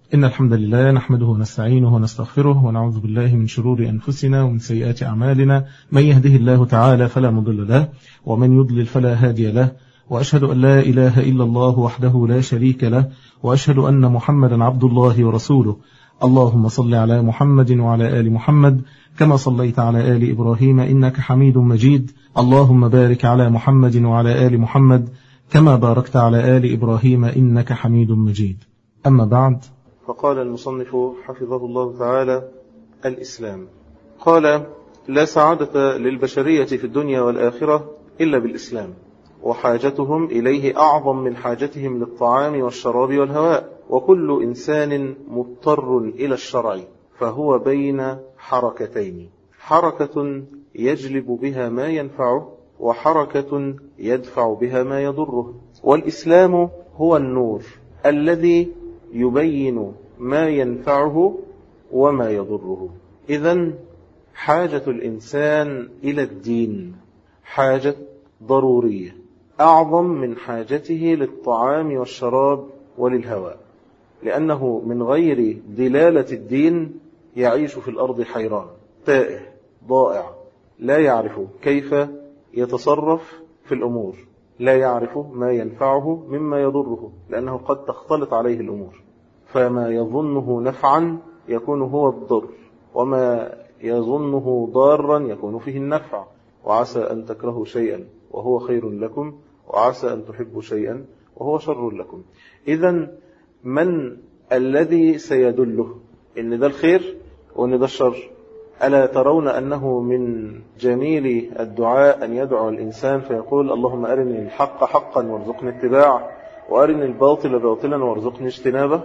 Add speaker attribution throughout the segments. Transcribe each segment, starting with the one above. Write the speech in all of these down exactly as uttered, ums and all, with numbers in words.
Speaker 1: إن الحمد لله نحمده ونستعينه ونستغفره ونعوذ بالله من شرور أنفسنا ومن سيئات أعمالنا. من يهده الله تعالى فلا مضل له ومن يضلل فلا هادي له، وأشهد أن لا إله إلا الله وحده لا شريك له، وأشهد أن محمدا عبد الله ورسوله. اللهم صل على محمد وعلى آل محمد كما صليت على آل إبراهيم إنك حميد مجيد. اللهم بارك على محمد وعلى آل محمد كما باركت على آل إبراهيم إنك حميد مجيد. أما بعد،
Speaker 2: فقال المصنف حفظه الله تعالى: الإسلام. قال: لا سعادة للبشرية في الدنيا والآخرة إلا بالإسلام، وحاجتهم إليه أعظم من حاجتهم للطعام والشراب والهواء، وكل إنسان مضطر إلى الشرع، فهو بين حركتين: حركة يجلب بها ما ينفعه، وحركة يدفع بها ما يضره. والإسلام هو النور الذي يبين ما ينفعه وما يضره. إذن حاجة الإنسان إلى الدين حاجة ضرورية أعظم من حاجته للطعام والشراب وللهواء، لأنه من غير دلالة الدين يعيش في الأرض حيران تائه ضائع، لا يعرف كيف يتصرف في الأمور، لا يعرف ما ينفعه مما يضره، لأنه قد تختلط عليه الأمور، فما يظنه نفعا يكون هو الضر، وما يظنه ضارا يكون فيه النفع. وعسى أن تكرهوا شيئا وهو خير لكم، وعسى أن تحبوا شيئا وهو شر لكم. إذن من الذي سيدله إن ده الخير وإن ده الشر؟ ألا ترون أنه من جميل الدعاء أن يدعو الإنسان فيقول: اللهم أرني الحق حقا وارزقني اتباعه، وأرني الباطل باطلا وارزقني اجتنابه.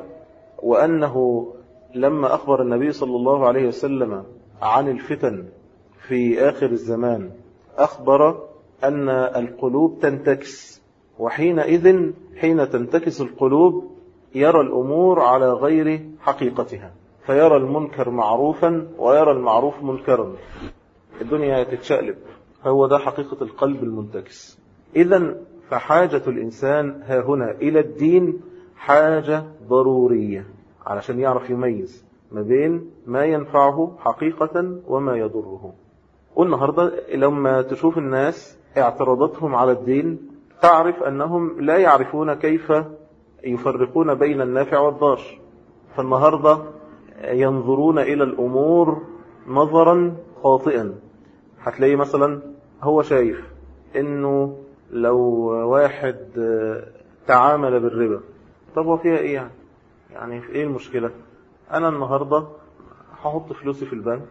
Speaker 2: وأنه لما أخبر النبي صلى الله عليه وسلم عن الفتن في آخر الزمان أخبر أن القلوب تنتكس، وحينئذ حين تنتكس القلوب يرى الأمور على غير حقيقتها، فيرى المنكر معروفا ويرى المعروف منكرا، الدنيا تتشقلب. هو ده حقيقة القلب المنتكس. إذن فحاجة الإنسان ها هنا إلى الدين حاجة ضرورية علشان يعرف يميز ما بين ما ينفعه حقيقة وما يضره. والنهاردة لما تشوف الناس اعتراضاتهم على الدين تعرف أنهم لا يعرفون كيف يفرقون بين النافع والضار. فالنهاردة ينظرون إلى الأمور نظرا خاطئا. هتلاقي مثلا هو شايف أنه لو واحد تعامل بالربا، طب هو فيها إيه يعني؟ يعني في إيه المشكلة؟ أنا النهاردة هحط فلوسي في البنك،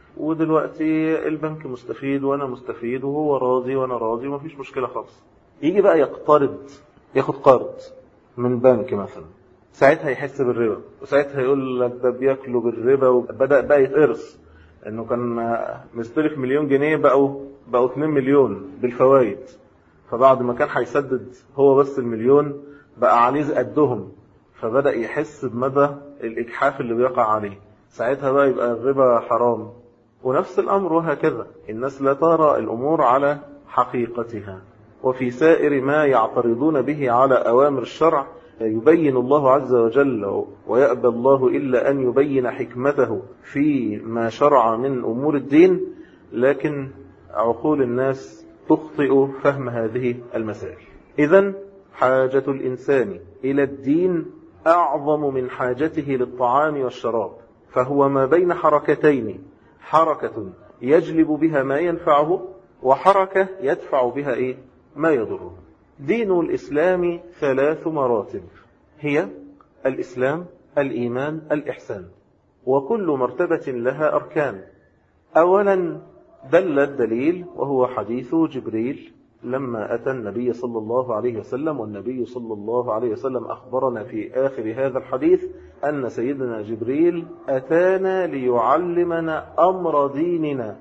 Speaker 2: ودلوقتي البنك مستفيد وأنا مستفيد، وهو راضي وأنا راضي، ومفيش مشكلة خالص. يجي بقى يقترض، ياخد قرض من بنك مثلا، ساعتها يحس بالربا، وساعتها يقول لك ده بياكلوا بالربا، وبدأ بقى يتقرص انه كان مستلف مليون جنيه بقوا بقوا اتنين مليون بالفوائد، فبعد ما كان هيسدد هو بس المليون بقى عليه قدهم، فبدأ يحس بمدى الإجحاف اللي بيقع عليه، ساعتها بقى يبقى الربا حرام. ونفس الأمر وهكذا، الناس لا ترى الأمور على حقيقتها. وفي سائر ما يعترضون به على أوامر الشرع يبين الله عز وجل، ويأبى الله إلا أن يبين حكمته في ما شرع من أمور الدين، لكن عقول الناس تخطئ فهم هذه المسائل. إذن حاجة الإنسان إلى الدين أعظم من حاجته للطعام والشراب، فهو ما بين حركتين: حركة يجلب بها ما ينفعه، وحركة يدفع بها إيه؟ ما يضره. دين الإسلام ثلاث مراتب، هي الإسلام، الإيمان، الإحسان، وكل مرتبة لها أركان. أولا دل الدليل وهو حديث جبريل لما أتى النبي صلى الله عليه وسلم، والنبي صلى الله عليه وسلم أخبرنا في آخر هذا الحديث أن سيدنا جبريل أتانا ليعلمنا أمر ديننا.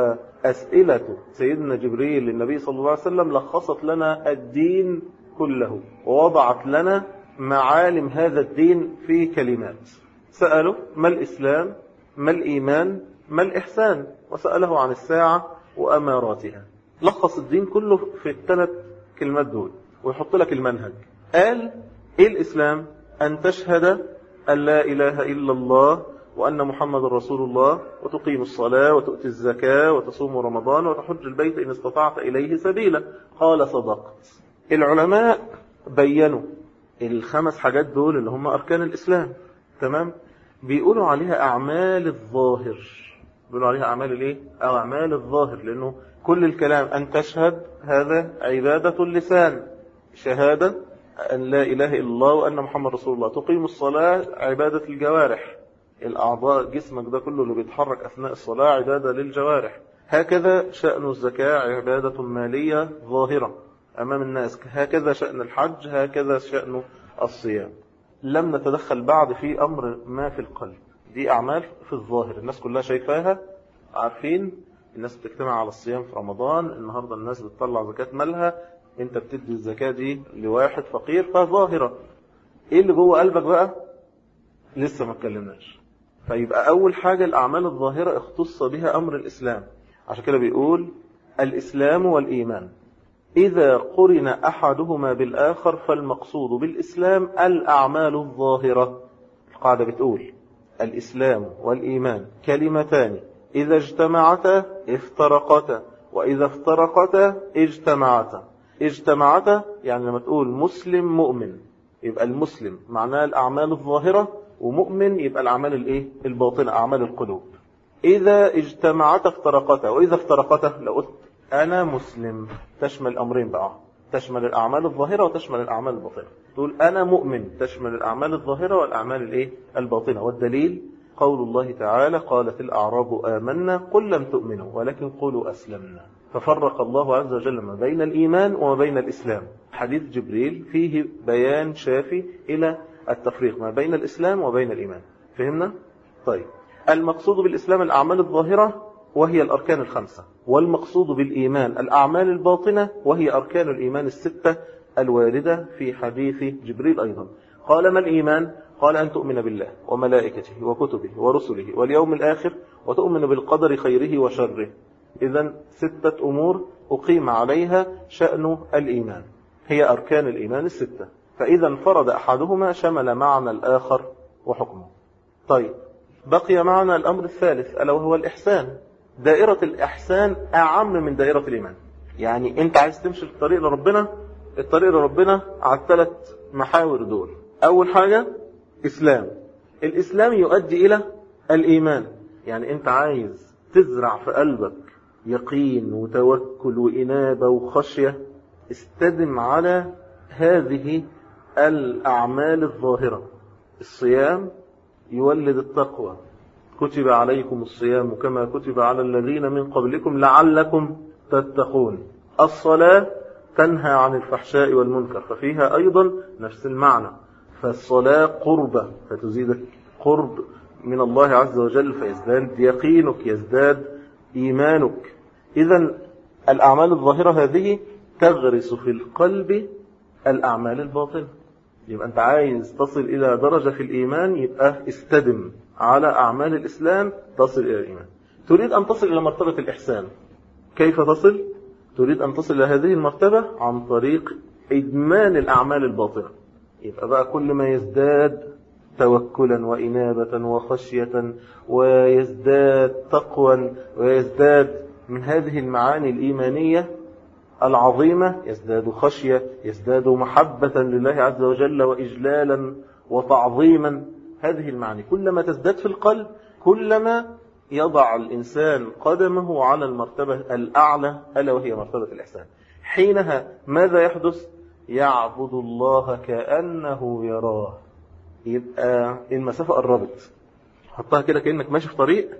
Speaker 2: فأسئلة سيدنا جبريل للنبي صلى الله عليه وسلم لخصت لنا الدين كله، ووضعت لنا معالم هذا الدين في كلمات. سأله: ما الإسلام؟ ما الإيمان؟ ما الإحسان؟ وسأله عن الساعة وأماراتها. لخص الدين كله في الثلاث كلمات دول ويحط لك المنهج. قال: إيه الإسلام؟ أن تشهد أن لا إله إلا الله وأن محمد رسول الله، وتقيم الصلاة وتؤتي الزكاة وتصوم رمضان وتحج البيت إن استطعت إليه سبيلا. قال صدقت. العلماء بيّنوا الخمس حاجات دول اللي هم أركان الإسلام، تمام؟ بيقولوا عليها أعمال الظاهر. بيقولوا عليها أعمال الإيه؟ أو أعمال الظاهر، لأنه كل الكلام أن تشهد هذا عبادة اللسان، شهادة أن لا إله إلا الله وأن محمد رسول الله. تقيم الصلاة عبادة الجوارح، الأعضاء جسمك ده كله اللي بيتحرك أثناء الصلاة عبادة للجوارح. هكذا شأن الزكاة عبادة مالية ظاهرة أمام الناس. هكذا شأن الحج، هكذا شأن الصيام. لم نتدخل بعد في أمر ما في القلب. دي أعمال في الظاهر الناس كلها شايفاها، عارفين الناس بتجتمع على الصيام في رمضان، النهاردة الناس بتطلع زكاة مالها، انت بتدي الزكاة دي لواحد فقير، فظاهرة. ايه اللي جوه قلبك بقى؟ لسه ما اتكلمناش. فيبقى أول حاجة الأعمال الظاهرة اختص بها أمر الإسلام. عشان كده بيقول الإسلام والإيمان إذا قرن أحدهما بالآخر فالمقصود بالإسلام الأعمال الظاهرة. القاعدة بتقول الإسلام والإيمان كلمتان إذا اجتمعتا افترقتا، وإذا افترقتا اجتمعتا. اجتمعتا يعني لما تقول مسلم مؤمن يبقى المسلم معناه الأعمال الظاهرة، ومؤمن يبقى الأعمال الإيه؟ الباطنة، أعمال القلوب. إذا اجتمعتا افترقتا، وإذا افترقتا لو قلت أنا مسلم تشمل أمرين بقى، تشمل الأعمال الظاهرة وتشمل الأعمال الباطنة. تقول أنا مؤمن تشمل الأعمال الظاهرة والأعمال الإيه؟ الباطنة. والدليل قول الله تعالى قالت الأعراب آمنا قل لم تؤمنوا ولكن قولوا أسلمنا. ففرق الله عز وجل ما بين الإيمان وما بين الإسلام. حديث جبريل فيه بيان شافي إلى التفريق ما بين الإسلام وبين الإيمان. فهمنا؟ طيب، المقصود بالإسلام الأعمال الظاهرة وهي الأركان الخمسة، والمقصود بالإيمان الأعمال الباطنة وهي أركان الإيمان الستة الواردة في حديث جبريل أيضا. قال ما الإيمان؟ قال أن تؤمن بالله وملائكته وكتبه ورسله واليوم الآخر وتؤمن بالقدر خيره وشره. إذن ستة أمور أقيم عليها شأن الإيمان، هي أركان الإيمان الستة. فإذا انفرد أحدهما شمل معنى الآخر وحكمه. طيب، بقي معنا الأمر الثالث ألا وهو الإحسان. دائرة الإحسان أعم من دائرة الإيمان. يعني أنت عايز تمشي في الطريق لربنا، الطريق لربنا على الثلاث محاور دول. أول حاجة إسلام، الإسلام يؤدي إلى الإيمان. يعني أنت عايز تزرع في قلبك يقين وتوكل وإنابة وخشية، استدم على هذه الأعمال الظاهرة. الصيام يولد التقوى، كتب عليكم الصيام كما كتب على الذين من قبلكم لعلكم تتقون. الصلاة تنهى عن الفحشاء والمنكر، ففيها أيضا نفس المعنى. فالصلاة قربة فتزيدك قرب من الله عز وجل، فيزداد يقينك، يزداد إيمانك. إذن الأعمال الظاهرة هذه تغرس في القلب الأعمال الباطنة. يبقى أنت عايز تصل إلى درجة في الإيمان، يبقى استدم على أعمال الإسلام تصل إلى الإيمان. تريد أن تصل إلى مرتبة الإحسان، كيف تصل؟ تريد أن تصل إلى هذه المرتبة عن طريق إدمان الأعمال الباطنة. يبقى بقى كل ما يزداد توكلا وإنابة وخشية ويزداد تقوى ويزداد من هذه المعاني الإيمانية العظيمة، يزداد خشية، يزداد محبة لله عز وجل وإجلالا وتعظيما. هذه المعاني كلما تزداد في القلب كلما يضع الإنسان قدمه على المرتبة الأعلى ألا وهي مرتبة الإحسان. حينها ماذا يحدث؟ يعبد الله كأنه يراه. يبقى المسافة قربت، حطها كده كأنك ماشي في طريق،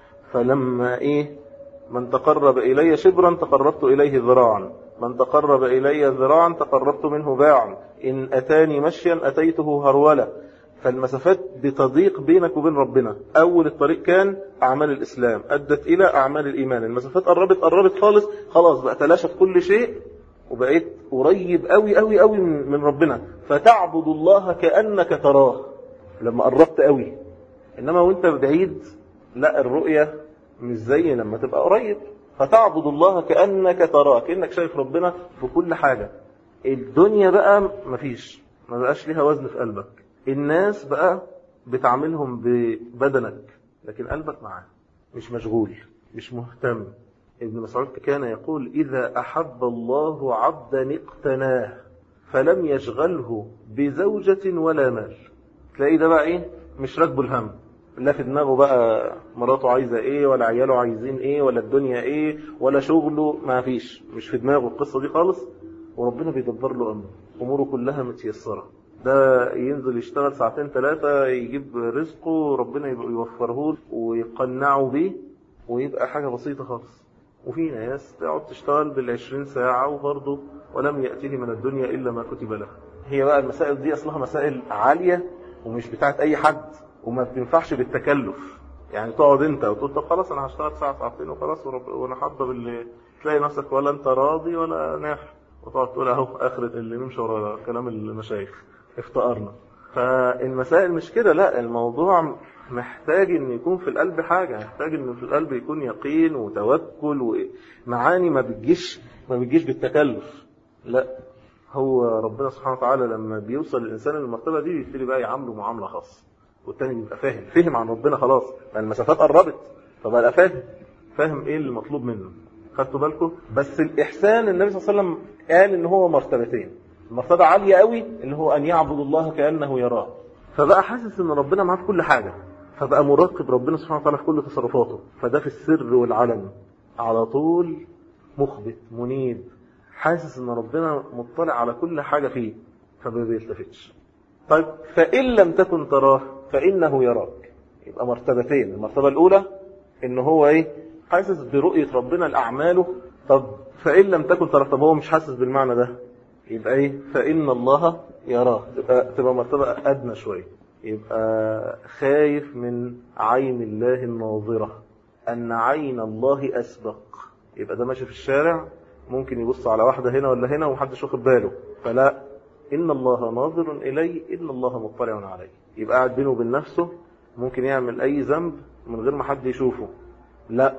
Speaker 2: فلما إيه من تقرب إلي شبرا تقربت إليه ذراعا، من تقرب إلي ذراعا تقربت منه باعا، إن أتاني مشيا أتيته هرولا. فالمسافات بتضيق بينك وبين ربنا. أول الطريق كان أعمال الإسلام أدت إلى أعمال الإيمان، المسافات قربت قربت خالص، خلاص بقى تلاشت كل شيء وبقيت قريب قوي قوي قوي من ربنا. فتعبد الله كأنك تراه لما قربت قوي. إنما وانت بعيد لا، الرؤية مش زي لما تبقى قريب. فتعبد الله كأنك تراه، كأنك شايف ربنا في كل حاجة. الدنيا بقى مفيش، ما بقاش ليها وزن في قلبك. الناس بقى بتعاملهم ببدنك لكن قلبك معاه مش مشغول مش مهتم. ابن مسعود كان يقول إذا أحب الله عبدا اقتناه فلم يشغله بزوجة ولا مال. تلاقي ده بقى إيه مش راكبه الهم، لا في دماغه بقى مراته عايزة إيه ولا عياله عايزين إيه ولا الدنيا إيه ولا شغله، ما فيش، مش في دماغه القصة دي خالص. وربنا بيدبر له أمره، أموره كلها متيسرة. ده ينزل يشتغل ساعتين ثلاثة يجيب رزقه ربنا يوفره له ويقنعه بيه ويبقى حاجة بسيطة خالص. وفي ناس تقعد تشتغل بالعشرين ساعة وبرضه ولم يأتيه من الدنيا إلا ما كتب له. هي بقى المسائل دي أصلها مسائل عالية ومش بتاعت أي حد وما بتنفعش بالتكلف. يعني تقعد أنت وتقول طب خلاص أنا هشتغل ساعة ساعتين وخلاص وأنا حاضر اللي تلاقي نفسك ولا أنت راضي ولا نافع وتقعد تقول أهو آخرة اللي نمشي ورا كلام المشايخ افتقرنا. فالمسائل مش كده، لا، الموضوع محتاج ان يكون في القلب حاجة، محتاج ان في القلب يكون يقين وتوكل ومعاني ما بتجيش ما بتجيش بالتكلف. لا، هو ربنا سبحانه وتعالى لما بيوصل الانسان للمرتبة دي بيبتدي بقى يعامله معاملة خاصة، والتاني بيبقى فاهم فهم عن ربنا خلاص، لان المسافات قربت فبقى فاهم فاهم ايه اللي مطلوب منه. خدتوا بالكم؟ بس الاحسان النبي صلى الله عليه وسلم قال ان هو مرتبتين، مرتبة عالية قوي اللي هو أن يعبد الله كأنه يراه، فبقى حاسس أن ربنا معاه في كل حاجة، فبقى مراقب ربنا سبحانه وتعالى في كل تصرفاته. فده في السر والعلن على طول مخبت منيب، حاسس أن ربنا مطلع على كل حاجة فيه فما بيلتفتش. طيب فإن لم تكن تراه فإنه يراك. يبقى مرتبتين، المرتبة الأولى إن هو إيه حاسس برؤية ربنا لأعماله. طب فإن لم تكن تراه، طب هو مش حاسس بالمعنى ده، يبقى ايه فإن الله يراه، تبقى, تبقى مرتبة أدنى شوية. يبقى خايف من عين الله الناظرة، أن عين الله أسبق. يبقى ده ماشي في الشارع ممكن يبص على واحدة هنا ولا هنا ومحدش واخد باله، فلا، إن الله ناظر إليه إن الله مطلع عليه. يبقى قاعد بينه وبين نفسه ممكن يعمل أي ذنب من غير ما حد يشوفه، لا،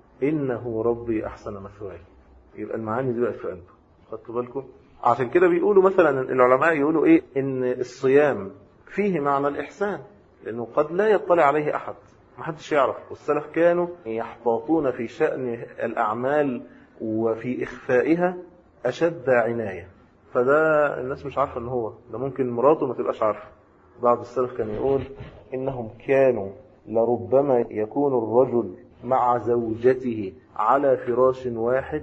Speaker 2: إنه ربي أحسن مثواي. يبقى المعاني دي بقت في قلبه. خدتوا بالكم؟ عشان كده بيقولوا مثلا العلماء يقولوا ايه ان الصيام فيه معنى الإحسان، لأنه قد لا يطلع عليه أحد، ما حدش يعرف. والسلف كانوا يحتاطون في شأن الأعمال وفي إخفائها أشد عناية. فده الناس مش عارفة ان هو ده، ممكن مراته ما تبقاش عارفة. بعض السلف كان يقول إنهم كانوا لربما يكون الرجل مع زوجته على فراش واحد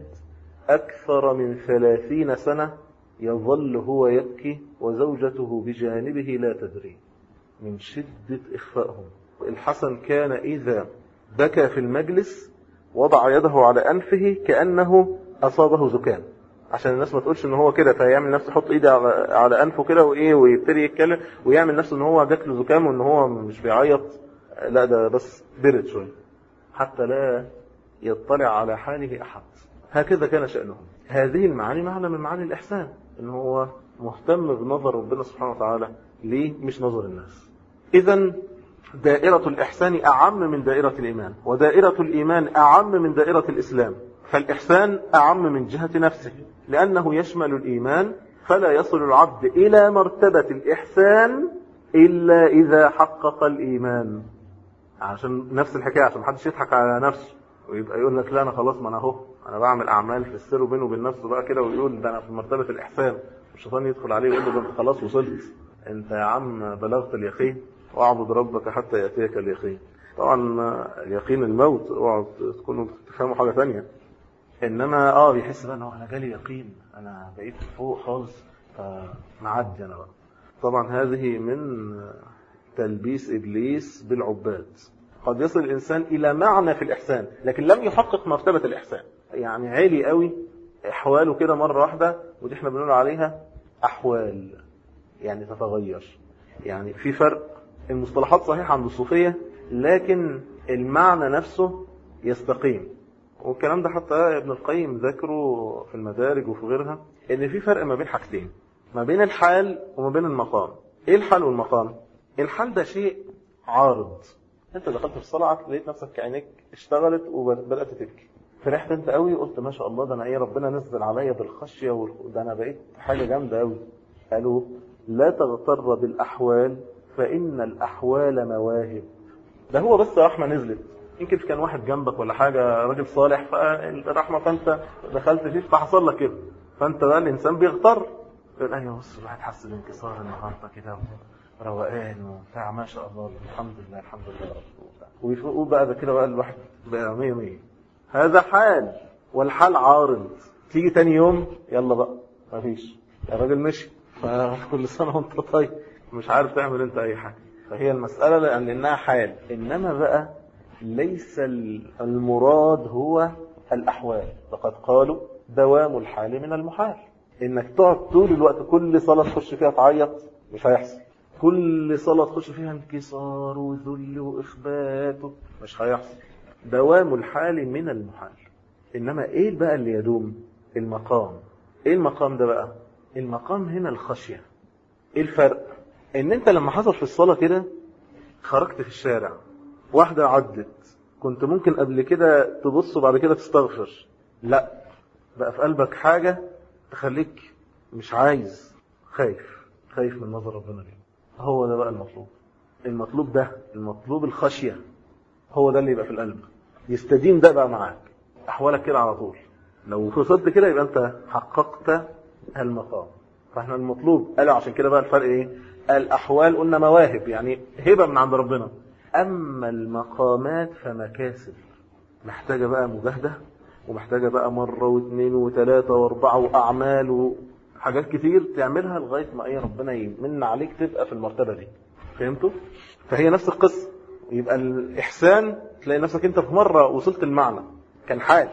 Speaker 2: أكثر من ثلاثين سنة يظل هو يبكي وزوجته بجانبه لا تدري من شدة إخفائهم. الحسن كان إذا بكى في المجلس وضع يده على أنفه كأنه أصابه زكام، عشان الناس ما تقولش إن هو كده، فيعمل نفسه يحط إيده على أنفه كده وإيه ويبتدي يتكلم ويعمل نفسه إن هو جات له زكام وإن هو مش بيعيط، لا ده بس برد شوية حتى لا يطلع على حاله أحد. هكذا كان شأنهم. هذه المعاني معنى من معاني الإحسان، إن هو مهتم بنظر ربنا سبحانه وتعالى ليه مش نظر الناس. إذن دائرة الإحسان أعم من دائرة الإيمان، ودائرة الإيمان أعم من دائرة الإسلام. فالإحسان أعم من جهة نفسه لأنه يشمل الإيمان، فلا يصل العبد إلى مرتبة الإحسان إلا إذا حقق الإيمان. عشان نفس الحكاية، عشان محدش يضحك على نفسه ويبقى يقول لك لا أنا خلاص، ما أنا أهو أنا بعمل أعمال في السر وبينه وبين نفسه بقى كده، ويقول ده أنا في مرتبة الإحسان. الشيطان يدخل عليه ويقول له ده أنت خلاص وصلت، أنت يا عم بلغت اليقين، واعبد ربك حتى يأتيك اليقين. طبعا اليقين الموت، اوعوا تكونوا تفهموا حاجة ثانية. إنما آه بيحس بقى أنه أنا جالي يقين، أنا بقيت فوق خالص فمعدي أنا بقى. طبعا هذه من تلبيس إبليس بالعباد. قد يصل الإنسان إلى معنى في الإحسان لكن لم يحقق مرتبة الإحسان، يعني عالي قوي أحواله كده مرة واحدة، ودي احنا بنقول عليها أحوال، يعني تتغير. يعني في فرق، المصطلحات صحيحة عند الصوفية لكن المعنى نفسه يستقيم. والكلام ده حتى ابن القيم ذكره في المدارج وفي غيرها، ان في فرق ما بين حاجتين، ما بين الحال وما بين المقام. ايه الحال والمقام؟ الحال ده شيء عارض، انت دخلت في الصلاة لقيت نفسك عينيك اشتغلت وبدأت تبكي، فرحت انت قوي وقلت ما شاء الله ده انا ايه ربنا نزل عليا بالخشية وده انا بقيت حاجة جامدة قوي. قالوا لا تغتر بالأحوال فإن الأحوال مواهب. ده هو بس رحمة نزلت، يمكن كان واحد جنبك ولا حاجة راجل صالح فالرحمة فأنت دخلت فيه فحصل لك كده، فأنت بقى الإنسان بيغتر يقول أيوة بص الواحد حس بانكسار النهاردة كده روقان وبتاع ما شاء الله الحمد لله الحمد لله ويفوقوا بقى ده كده بقى الواحد بقى مية مية. هذا حال، والحال عارض. تيجي تاني يوم يلا بقى مفيش، الراجل مشي، فكل سنة وانت طيب مش عارف تعمل انت اي حاجة. فهي المسألة لأنها حال، إنما بقى ليس المراد هو الأحوال. فقد قالوا دوام الحال من المحال. إنك تقعد طول الوقت كل صلاة تخش فيها تعيط مش هيحصل، كل صلاة تخش فيها انكسار وذل وإخبات مش هيحصل. دوام الحال من المحال. إنما إيه بقى اللي يدوم؟ المقام. إيه المقام ده بقى؟ المقام هنا الخشية. إيه الفرق؟ إن أنت لما حصل في الصلاة كده خرجت في الشارع واحدة عدت، كنت ممكن قبل كده تبص وبعد كده تستغفر، لا بقى في قلبك حاجة تخليك مش عايز، خايف خايف من نظر ربنا ليه. هو ده بقى المطلوب. المطلوب ده المطلوب الخشية، هو ده اللي يبقى في القلب يستديم ده بقى معاك أحوالك كده على طول. لو وصلت كده يبقى أنت حققت المقام. فاحنا المطلوب قالوا عشان كده بقى الفرق ايه؟ الأحوال قلنا مواهب يعني هبة من عند ربنا، أما المقامات فمكاسب، محتاجة بقى مجاهدة ومحتاجة بقى مرة واثنين وثلاثة واربعة وأعمال وحاجات كتير تعملها لغاية ما ايه ربنا يمن عليك تبقى في المرتبة دي. فهمتوا؟ فهي نفس القصة. يبقى الإحسان تلاقي نفسك انت في مرة وصلت المعنى كان حال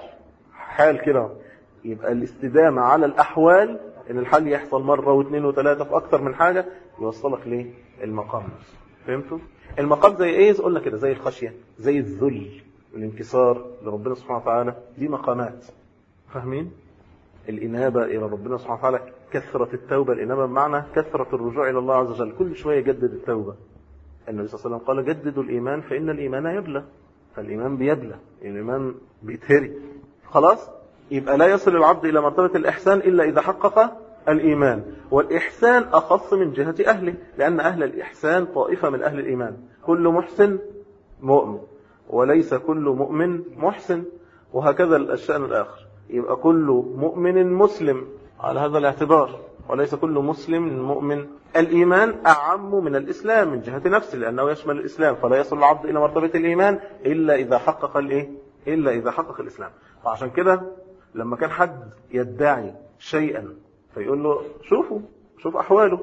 Speaker 2: حال كده، يبقى الاستدامة على الأحوال ان الحل يحصل مرة واثنين وثلاثة في اكتر من حاجة يوصلك ليه المقام. فهمتوا؟ المقام زي ايه؟ قلنا كده زي الخشية، زي الذل والانكسار لربنا سبحانه وتعالى، دي مقامات. فاهمين؟ الإنابة إلى ربنا سبحانه وتعالى، كثرة التوبة. الإنابة بمعنى كثرة الرجوع إلى الله عز وجل، كل شوية جدد التوبة. النبي صلى الله عليه وسلم قال جددوا الإيمان فإن الإيمان يبلى. فالإيمان بيبلى، الإيمان بيتهري. خلاص؟ يبقى لا يصل العبد إلى مرتبة الإحسان إلا إذا حقق الإيمان. والإحسان أخص من جهة أهله، لأن أهل الإحسان طائفة من أهل الإيمان. كل محسن مؤمن وليس كل مؤمن محسن، وهكذا الشأن الآخر. يبقى كل مؤمن مسلم على هذا الاعتبار، وليس كل مسلم مؤمن. الإيمان أعم من الإسلام من جهة نفسه لأنه يشمل الإسلام، فلا يصل العبد إلى مرتبة الإيمان إلا إذا حقق الإيه؟ إلا إذا حقق الإسلام. فعشان كده لما كان حد يدعي شيئا فيقول له شوفوا شوف أحواله،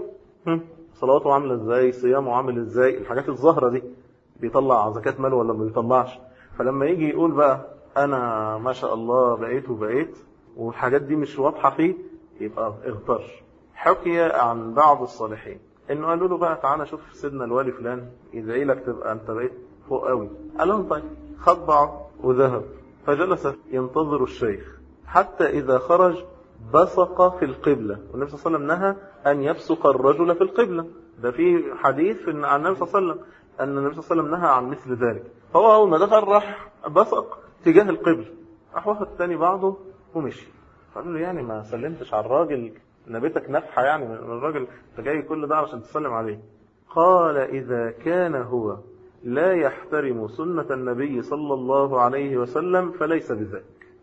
Speaker 2: صلاته عاملة إزاي، صيامه عامل إزاي، الحاجات الظاهرة دي بيطلع زكاة ماله ولا ما بيطلعش. فلما يجي يقول بقى أنا ما شاء الله بقيت وبقيت والحاجات دي مش واضحة فيه، يبقى اغتر. حكي عن بعض الصالحين إنه قالوا له بقى تعالى شوف سيدنا الوالي فلان يدعي لك تبقى أنت بقيت فوق قوي. قال لهم طيب، خد بعض وذهب فجلس ينتظر الشيخ حتى إذا خرج بصق في القبلة. والنبي صلى الله عليه وسلم نهى أن يبصق الرجل في القبلة. ده في حديث عن النبي صلى الله عليه وسلم أن النبي صلى الله عليه وسلم نهى عن مثل ذلك. فهو أول ما دخل راح بصق تجاه القبلة، راح واخد تاني بعضه ومشي. فقال له يعني ما سلمتش على الراجل، نبيتك نفحة يعني من الراجل، انت جاي كل ده عشان تسلم عليه. قال إذا كان هو لا يحترم سنة النبي صلى الله عليه وسلم فليس بذاك.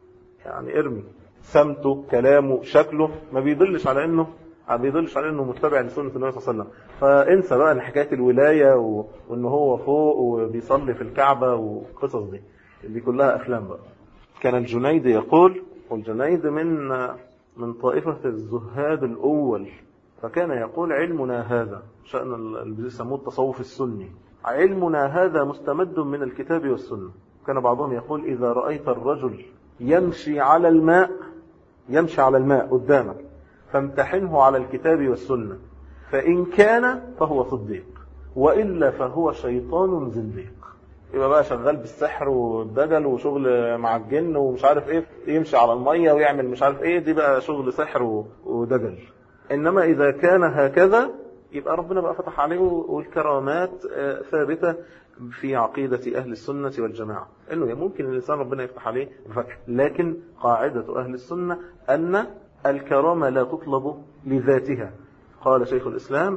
Speaker 2: يعني ارمي سمته كلامه شكله ما بيدلش على انه ما بيدلش على انه متبع لسنة النبي صلى الله عليه وسلم. فانسى بقى حكاية الولاية و... وانه هو فوق وبيصلي في الكعبة وقصص دي دي كلها افلام بقى. كان الجنيد يقول، والجنيد من من طائفة الزهاد الأول، فكان يقول علمنا هذا، شأن اللي بيسموه التصوف السني، علمنا هذا مستمد من الكتاب والسنة. كان بعضهم يقول إذا رأيت الرجل يمشي على الماء يمشي على الماء قدامك فامتحنه على الكتاب والسنة، فإن كان فهو صديق وإلا فهو شيطان زنديق. يبقى بقى شغال بالسحر والدجل وشغل مع الجن ومش عارف ايه، يمشي على المية ويعمل مش عارف ايه، دي بقى شغل سحر ودجل. انما اذا كان هكذا يبقى ربنا بقى فتح عليه، والكرامات ثابتة في عقيدة اهل السنة والجماعة، انه ممكن الانسان ربنا يفتح عليه الفتح، لكن قاعدة اهل السنة ان الكرامة لا تطلب لذاتها. قال شيخ الاسلام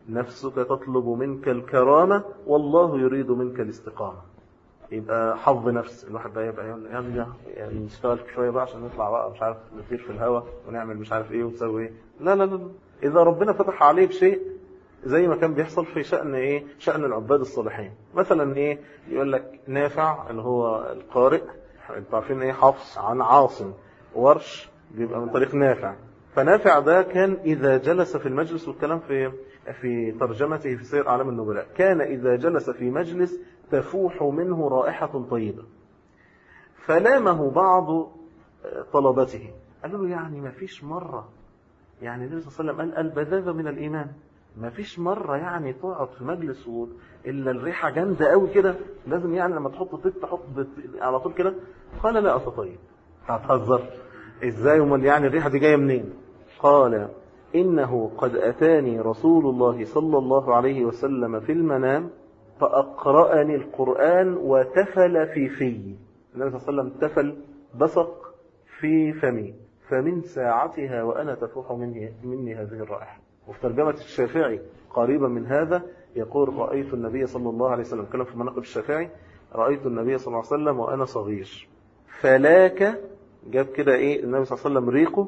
Speaker 2: نفسك تطلب منك الكرامة والله يريد منك الاستقامة. يبقى حظ نفس الواحد بقى يبقى يعني, يعني نشتغل شوية بقى عشان نطلع بقى مش عارف نطير في الهواء ونعمل مش عارف ايه ونسوي ايه. لا لا لا، إذا ربنا فتح عليه بشيء زي ما كان بيحصل في شأن ايه، شأن العباد الصالحين. مثلا ايه، يقول لك نافع اللي هو القارئ، انتوا عارفين ايه، حفص عن عاصم، ورش بيبقى من طريق نافع. فنافع ده كان إذا جلس في المجلس، والكلام في في ترجمته في سير أعلام النبلاء، كان إذا جلس في مجلس تفوح منه رائحة طيبة. فلامه بعض طلبته، قالوا له يعني ما فيش مرة، يعني النبي صلى الله عليه وسلم قال البذاذة من الإيمان، ما فيش مرة يعني تقعد في مجلس و... إلا الريحة جامدة قوي كده، لازم يعني لما تحط طيب تحط على طول كده. قال لا أتطيب. هتهزر إزاي؟ امال يعني الريحة دي جاية منين؟ قال إنه قد أتاني رسول الله صلى الله عليه وسلم في المنام فأقرأني القرآن وتفل في في. النبي صلى الله عليه وسلم تفل بصق في فمي، فمن ساعتها وأنا تفوح مني, مني هذه الرائحة. وفي ترجمة الشافعي قريبا من هذا يقول رأيت النبي صلى الله عليه وسلم، كلام في مناقب الشافعي، رأيت النبي صلى الله عليه وسلم وأنا صغير فلاك، جاب كده إيه النبي صلى الله عليه وسلم ريقه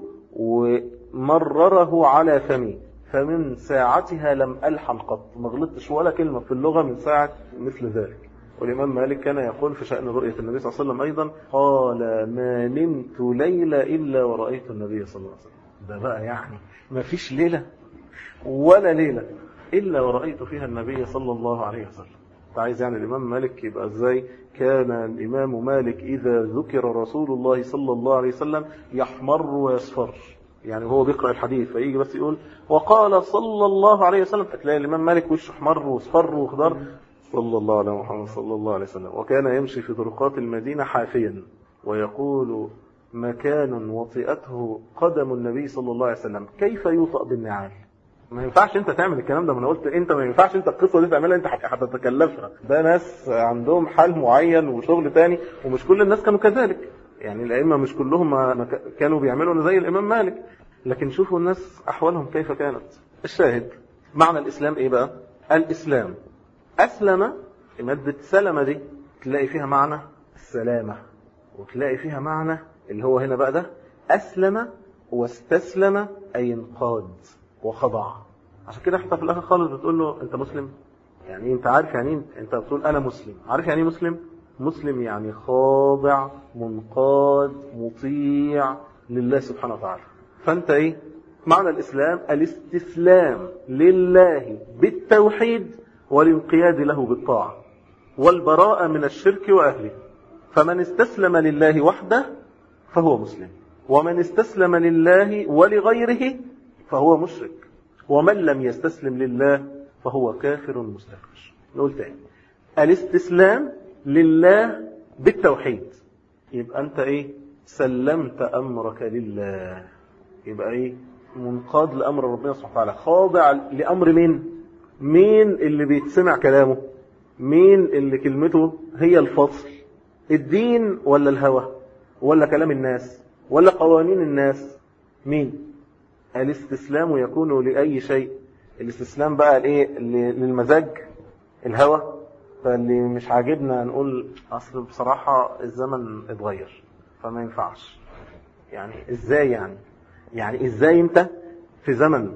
Speaker 2: ومرره على فمي، فمن ساعتها لم ألحن قط، ما غلطتش ولا كلمة في اللغة من ساعة مثل ذلك. والإمام مالك كان يقول في شأن رؤية النبي صلى الله عليه وسلم أيضا، قال ما نمت ليلة إلا ورأيت النبي صلى الله عليه وسلم. ده بقى يعني ما فيش ليلة ولا ليلة إلا ورأيت فيها النبي صلى الله عليه وسلم. عايز يعني الإمام مالك يبقى إزاي؟ كان الإمام مالك إذا ذكر رسول الله صلى الله عليه وسلم يحمر ويصفر، يعني هو بيقرأ الحديث فيجي بس يقول وقال صلى الله عليه وسلم، تلاقي الإمام مالك وشه احمر وصفر وخضر، صلى الله على محمد صلى الله عليه وسلم. وكان يمشي في طرقات المدينة حافيا ويقول مكان وطئته قدم النبي صلى الله عليه وسلم كيف يوطأ بالنعال. ما ينفعش انت تعمل الكلام ده، ما انا قلت انت ما ينفعش انت القصه دي تعملها، انت هتتكلفها. ده ناس عندهم حال معين وشغل تاني، ومش كل الناس كانوا كذلك، يعني الائمه مش كلهم ما كانوا بيعملوا زي الامام مالك، لكن شوفوا الناس احوالهم كيف كانت. الشاهد معنى الاسلام ايه بقى؟ الاسلام اسلم، ماده سلمه دي تلاقي فيها معنى السلامه، وتلاقي فيها معنى اللي هو هنا بقى ده اسلم واستسلم اي انقاد وخضع. عشان كده حتى في الاخر خالص بتقول له انت مسلم، يعني انت عارف يعني انت بتقول انا مسلم، عارف يعني مسلم؟ مسلم يعني خاضع منقاد مطيع لله سبحانه وتعالى. فانت ايه معنى الاسلام؟ الاستسلام لله بالتوحيد والانقياد له بالطاعه والبراءه من الشرك واهله. فمن استسلم لله وحده فهو مسلم، ومن استسلم لله ولغيره فهو مشرك، ومن لم يستسلم لله فهو كافر مستكبر. نقول تاني، الاستسلام لله بالتوحيد، يبقى انت ايه؟ سلمت امرك لله، يبقى ايه؟ منقاد لامر ربنا سبحانه وتعالى، خاضع لامر مين؟ مين اللي بيتسمع كلامه؟ مين اللي كلمته هي الفصل؟ الدين ولا الهوى ولا كلام الناس ولا قوانين الناس؟ مين؟ الاستسلام يكون لأي شيء. الاستسلام بقى الايه؟ للمزاج، الهوى، فاللي مش عاجبنا نقول اصل بصراحة الزمن اتغير فما ينفعش. يعني ازاي يعني؟ يعني ازاي انت في زمن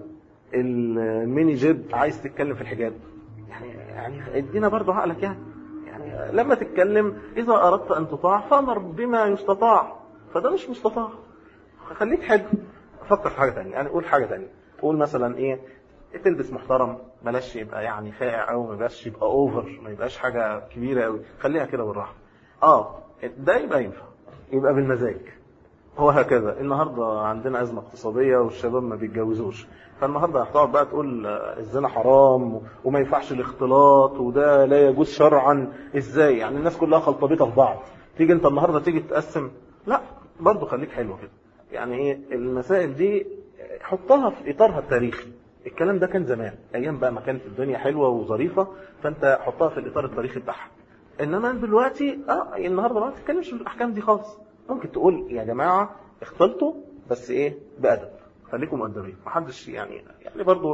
Speaker 2: الميني جيب عايز تتكلم في الحجاب؟ يعني يعني ادينا برضو عقلك يعني. يعني لما تتكلم اذا اردت ان تطاع فامر بما يستطاع، فده مش مستطاع، خليك حد. فكر في حاجة تانية، يعني قول حاجة تانية، قول مثلا ايه؟ تلبس محترم، بلاش يبقى يعني فاقع او ما يبقاش يبقى اوفر، ما يبقاش حاجة كبيرة قوي، خليها كده بالراحة. اه ده يبقى ينفع، يبقى بالمزاج. هو هكذا النهاردة عندنا أزمة اقتصادية والشباب ما بيتجوزوش، فالنهاردة هتقعد بقى تقول الزنا حرام وما ينفعش الاختلاط وده لا يجوز شرعا. ازاي يعني؟ الناس كلها خلطبيطة في بعض، تيجي انت النهاردة تيجي تقسم؟ لا، برضو خليك حلو كده. يعني ايه المسائل دي؟ حطها في اطارها التاريخي. الكلام ده كان زمان، ايام بقى ما كانت الدنيا حلوة وظريفة، فانت حطها في الاطار التاريخي بتاعها. انما دلوقتي اه النهاردة ما تتكلمش في الاحكام دي خالص. ممكن تقول يا جماعة اختلطوا بس ايه؟ بأدب، خليكم مؤدبين، محدش يعني يعني برضو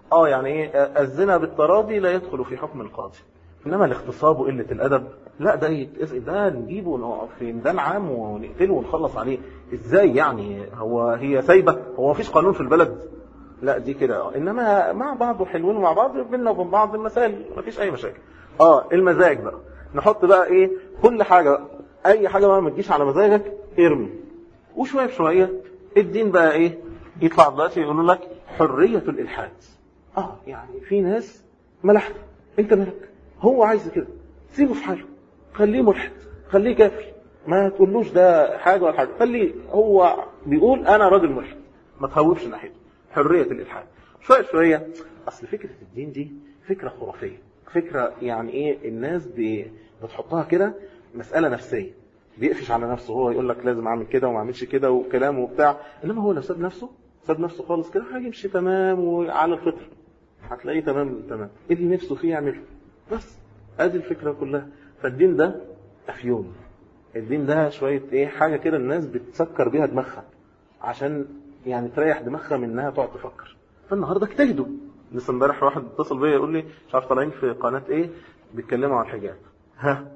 Speaker 2: اه يعني ايه الزنا بالتراضي لا يدخل في حكم القاضي، انما الاغتصاب وقله الادب لا، ده يتقصد، ده نجيبه ونقف في ميدان عام ونقتله ونخلص عليه. ازاي يعني؟ هو هي سايبه؟ هو مفيش قانون في البلد؟ لا دي كده. انما مع بعض وحلوين مع بعض بيننا وبين بعض المسائل مفيش اي مشاكل. اه المزاج بقى نحط بقى ايه، كل حاجه اي حاجه بقى ما تجيش على مزاجك ارمي. وشويه بشويه الدين بقى ايه يطلع دلوقتي يقولوا لك حريه الالحاد. اه يعني في ناس ملحده، انت مالك؟ هو عايز كده سيبه في حاله، خليه ملحد، خليه كافر، ما تقولوش ده حاجه ولا حاجه، خليه هو بيقول انا راجل ملحد، ما تهوبش ناحيته. حريه الالحاد. شويه شويه اصل فكره الدين دي فكره خرافيه، فكره يعني ايه الناس بتحطها كده مساله نفسيه، بيقفش على نفسه، هو يقول لك لازم اعمل كده وما اعملش كده وكلام وبتاع، انما هو لو ساب نفسه ساب نفسه خالص كده هيمشي تمام وعلى الفطر، هتلاقيه تمام تمام اللي نفسه فيه يعمله. بس ادي الفكره كلها. فالدين ده افيون، الدين ده شويه ايه حاجه كده الناس بتسكر بيها دماغها عشان يعني تريح دماغها من انها تقعد تفكر. فالنهارده اجتهدوا. لسه امبارح واحد اتصل بيا يقول لي مش عارف طالعين في قناه ايه بيتكلموا عن الحجاب، ها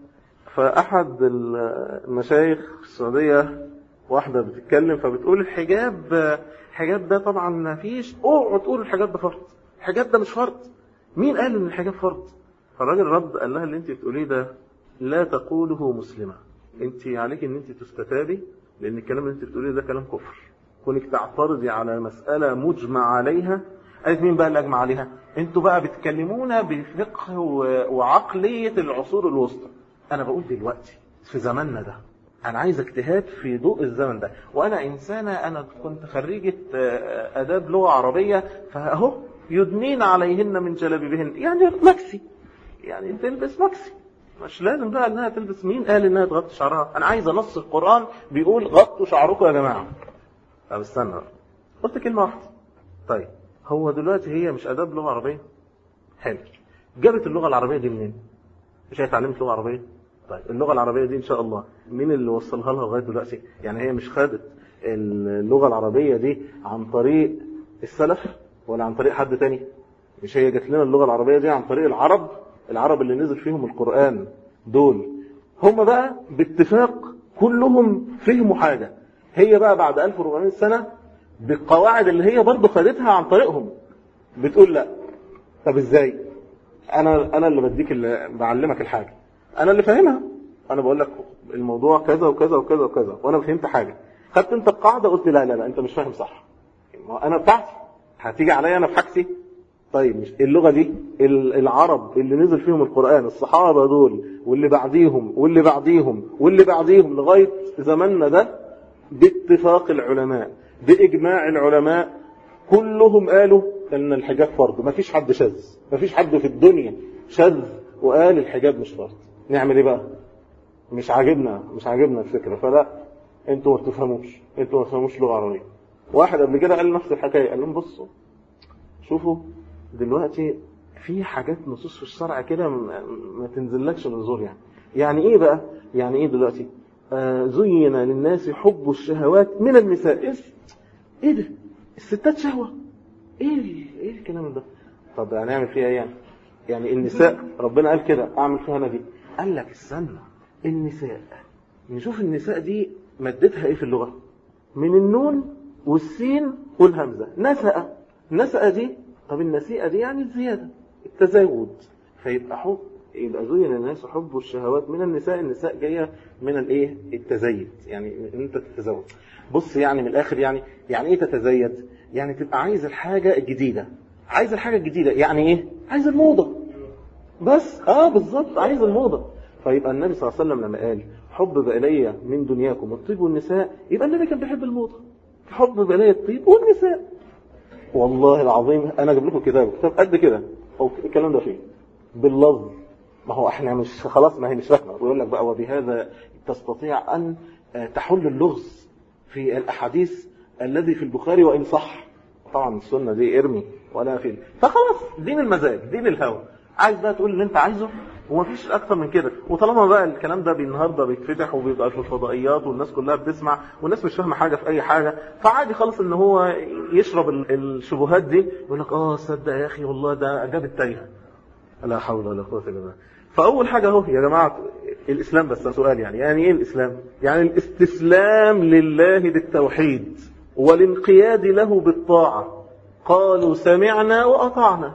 Speaker 2: فاحد المشايخ في السعوديه واحده بتتكلم فبتقول الحجاب الحجاب ده طبعا ما فيش، اوعوا تقولوا الحجاب ده فرض، الحجاب ده مش فرض، مين قال ان الحجاب فرض؟ فالراجل رد قال لها اللي انت بتقوليه ده لا تقوله مسلمه، انت عليك ان انت تستتابي، لان الكلام اللي انت بتقوليه ده كلام كفر. كونك تعترضي على مساله مجمع عليها، قالت مين بقى اللي اجمع عليها؟ انتوا بقى بتكلمونا بفقه وعقليه العصور الوسطى. انا بقول دلوقتي في زماننا ده انا عايز اجتهاد في ضوء الزمن ده، وانا انسانه انا كنت خريجه اداب لغه عربيه، فاهو يدنين عليهن من جلابيبهن، يعني مكسي، يعني تلبس مكسي، مش لازم بقى انها تلبس. مين قال انها تغطي شعرها؟ انا عايز نص القران بيقول غطوا شعركم يا جماعه. طب استنى، قلت كلمه واحده. طيب هو دلوقتي هي مش اداب لغه عربيه؟ حلو، جابت اللغه العربيه دي منين؟ مش هي اتعلمت لغه عربيه؟ طيب اللغه العربيه دي ان شاء الله مين اللي وصلها لها لغايه دلوقتي؟ يعني هي مش خدت اللغه العربيه دي عن طريق السلف ولا عن طريق حد تاني؟ مش هي جات لنا اللغه العربيه دي عن طريق العرب، العرب اللي نزل فيهم القران دول، هم بقى باتفاق كلهم فهموا حاجه، هي بقى بعد ألف وأربعمائة سنه بالقواعد اللي هي برضه خدتها عن طريقهم بتقول لا. طب ازاي؟ انا انا اللي بديك اللي بعلمك الحاجه، انا اللي فاهمها، انا بقول لك الموضوع كذا وكذا وكذا وكذا وانا فهمت حاجه، خدت انت القاعده قلت لا لا لا انت مش فاهم صح، انا بتاعتي هتيجي عليا انا بحاجتي. طيب مش اللغه دي العرب اللي نزل فيهم القران الصحابه دول واللي بعديهم واللي بعديهم واللي بعديهم لغايه زماننا ده باتفاق العلماء باجماع العلماء كلهم قالوا ان الحجاب فرض، ما فيش حد شاذ، ما فيش حد في الدنيا شاذ وقال الحجاب مش فرض. نعمل ايه بقى؟ مش عاجبنا مش عاجبنا الفكره، فلا انتوا ما بتفهموش، انتوا ما بتفهموش لغه عربيه. واحد قبل كده قال نفس الحكايه، قال لهم بصوا شوفوا دلوقتي في حاجات نصوص في الشرع كده ما تنزلكش من زور. يعني يعني ايه بقى؟ يعني ايه دلوقتي آه زين للناس حب الشهوات من النساء. ايه, إيه ده؟ الستات شهوه؟ ايه ايه الكلام ده؟ طب هنعمل فيها ايه يعني؟ يعني النساء ربنا قال كده اعمل فيها انا دي. قال لك استنى، النساء نشوف النساء دي مادتها ايه في اللغه؟ من النون والسين والهمزه، نسأ. نسأ دي، طب النسيئه دي يعني الزياده، التزاود، فيبقى حب، يبقى زين الناس حب الشهوات من النساء. النساء جايه من الايه؟ التزيد، يعني ان انت تتزوج. بص يعني من الاخر يعني يعني ايه تتزيد؟ يعني تبقى عايز الحاجه الجديده، عايز الحاجه الجديده يعني ايه؟ عايز الموضه بس. اه بالظبط، عايز الموضه. فيبقى النبي صلى الله عليه وسلم لما قال حبب الي من دنياكم الطيب والنساء، يبقى النبي كان بيحب الموضه. حبب الي الطيب والنساء. والله العظيم انا اجيب لكم كتاب كتاب قد كده او الكلام ده فيه باللفظ. ما هو احنا مش خلاص، ما هي مش فاهمه، ويقول لك بقى وبهذا تستطيع ان تحل اللغز في الاحاديث الذي في البخاري وان صح. طبعا السنه دي ارمي ولا في، فخلاص دين المزاج، دين الهوى. عايز بقى تقول اللي انت عايزه ومفيش اكتر من كده. وطالما بقى الكلام ده النهارده بيتفتح وبيبقى في الفضائيات والناس كلها بتسمع والناس مش فاهمه حاجه في اي حاجه، فعادي خالص ان هو يشرب الشبهات دي يقول لك اه صدق يا اخي والله ده جاب التايهه. لا حول ولا قوه الا بالله. فاول حاجه اهو يا جماعه الاسلام، بس سؤال يعني يعني ايه الاسلام؟ يعني الاستسلام لله بالتوحيد والانقياد له بالطاعه. قالوا سمعنا واطعنا.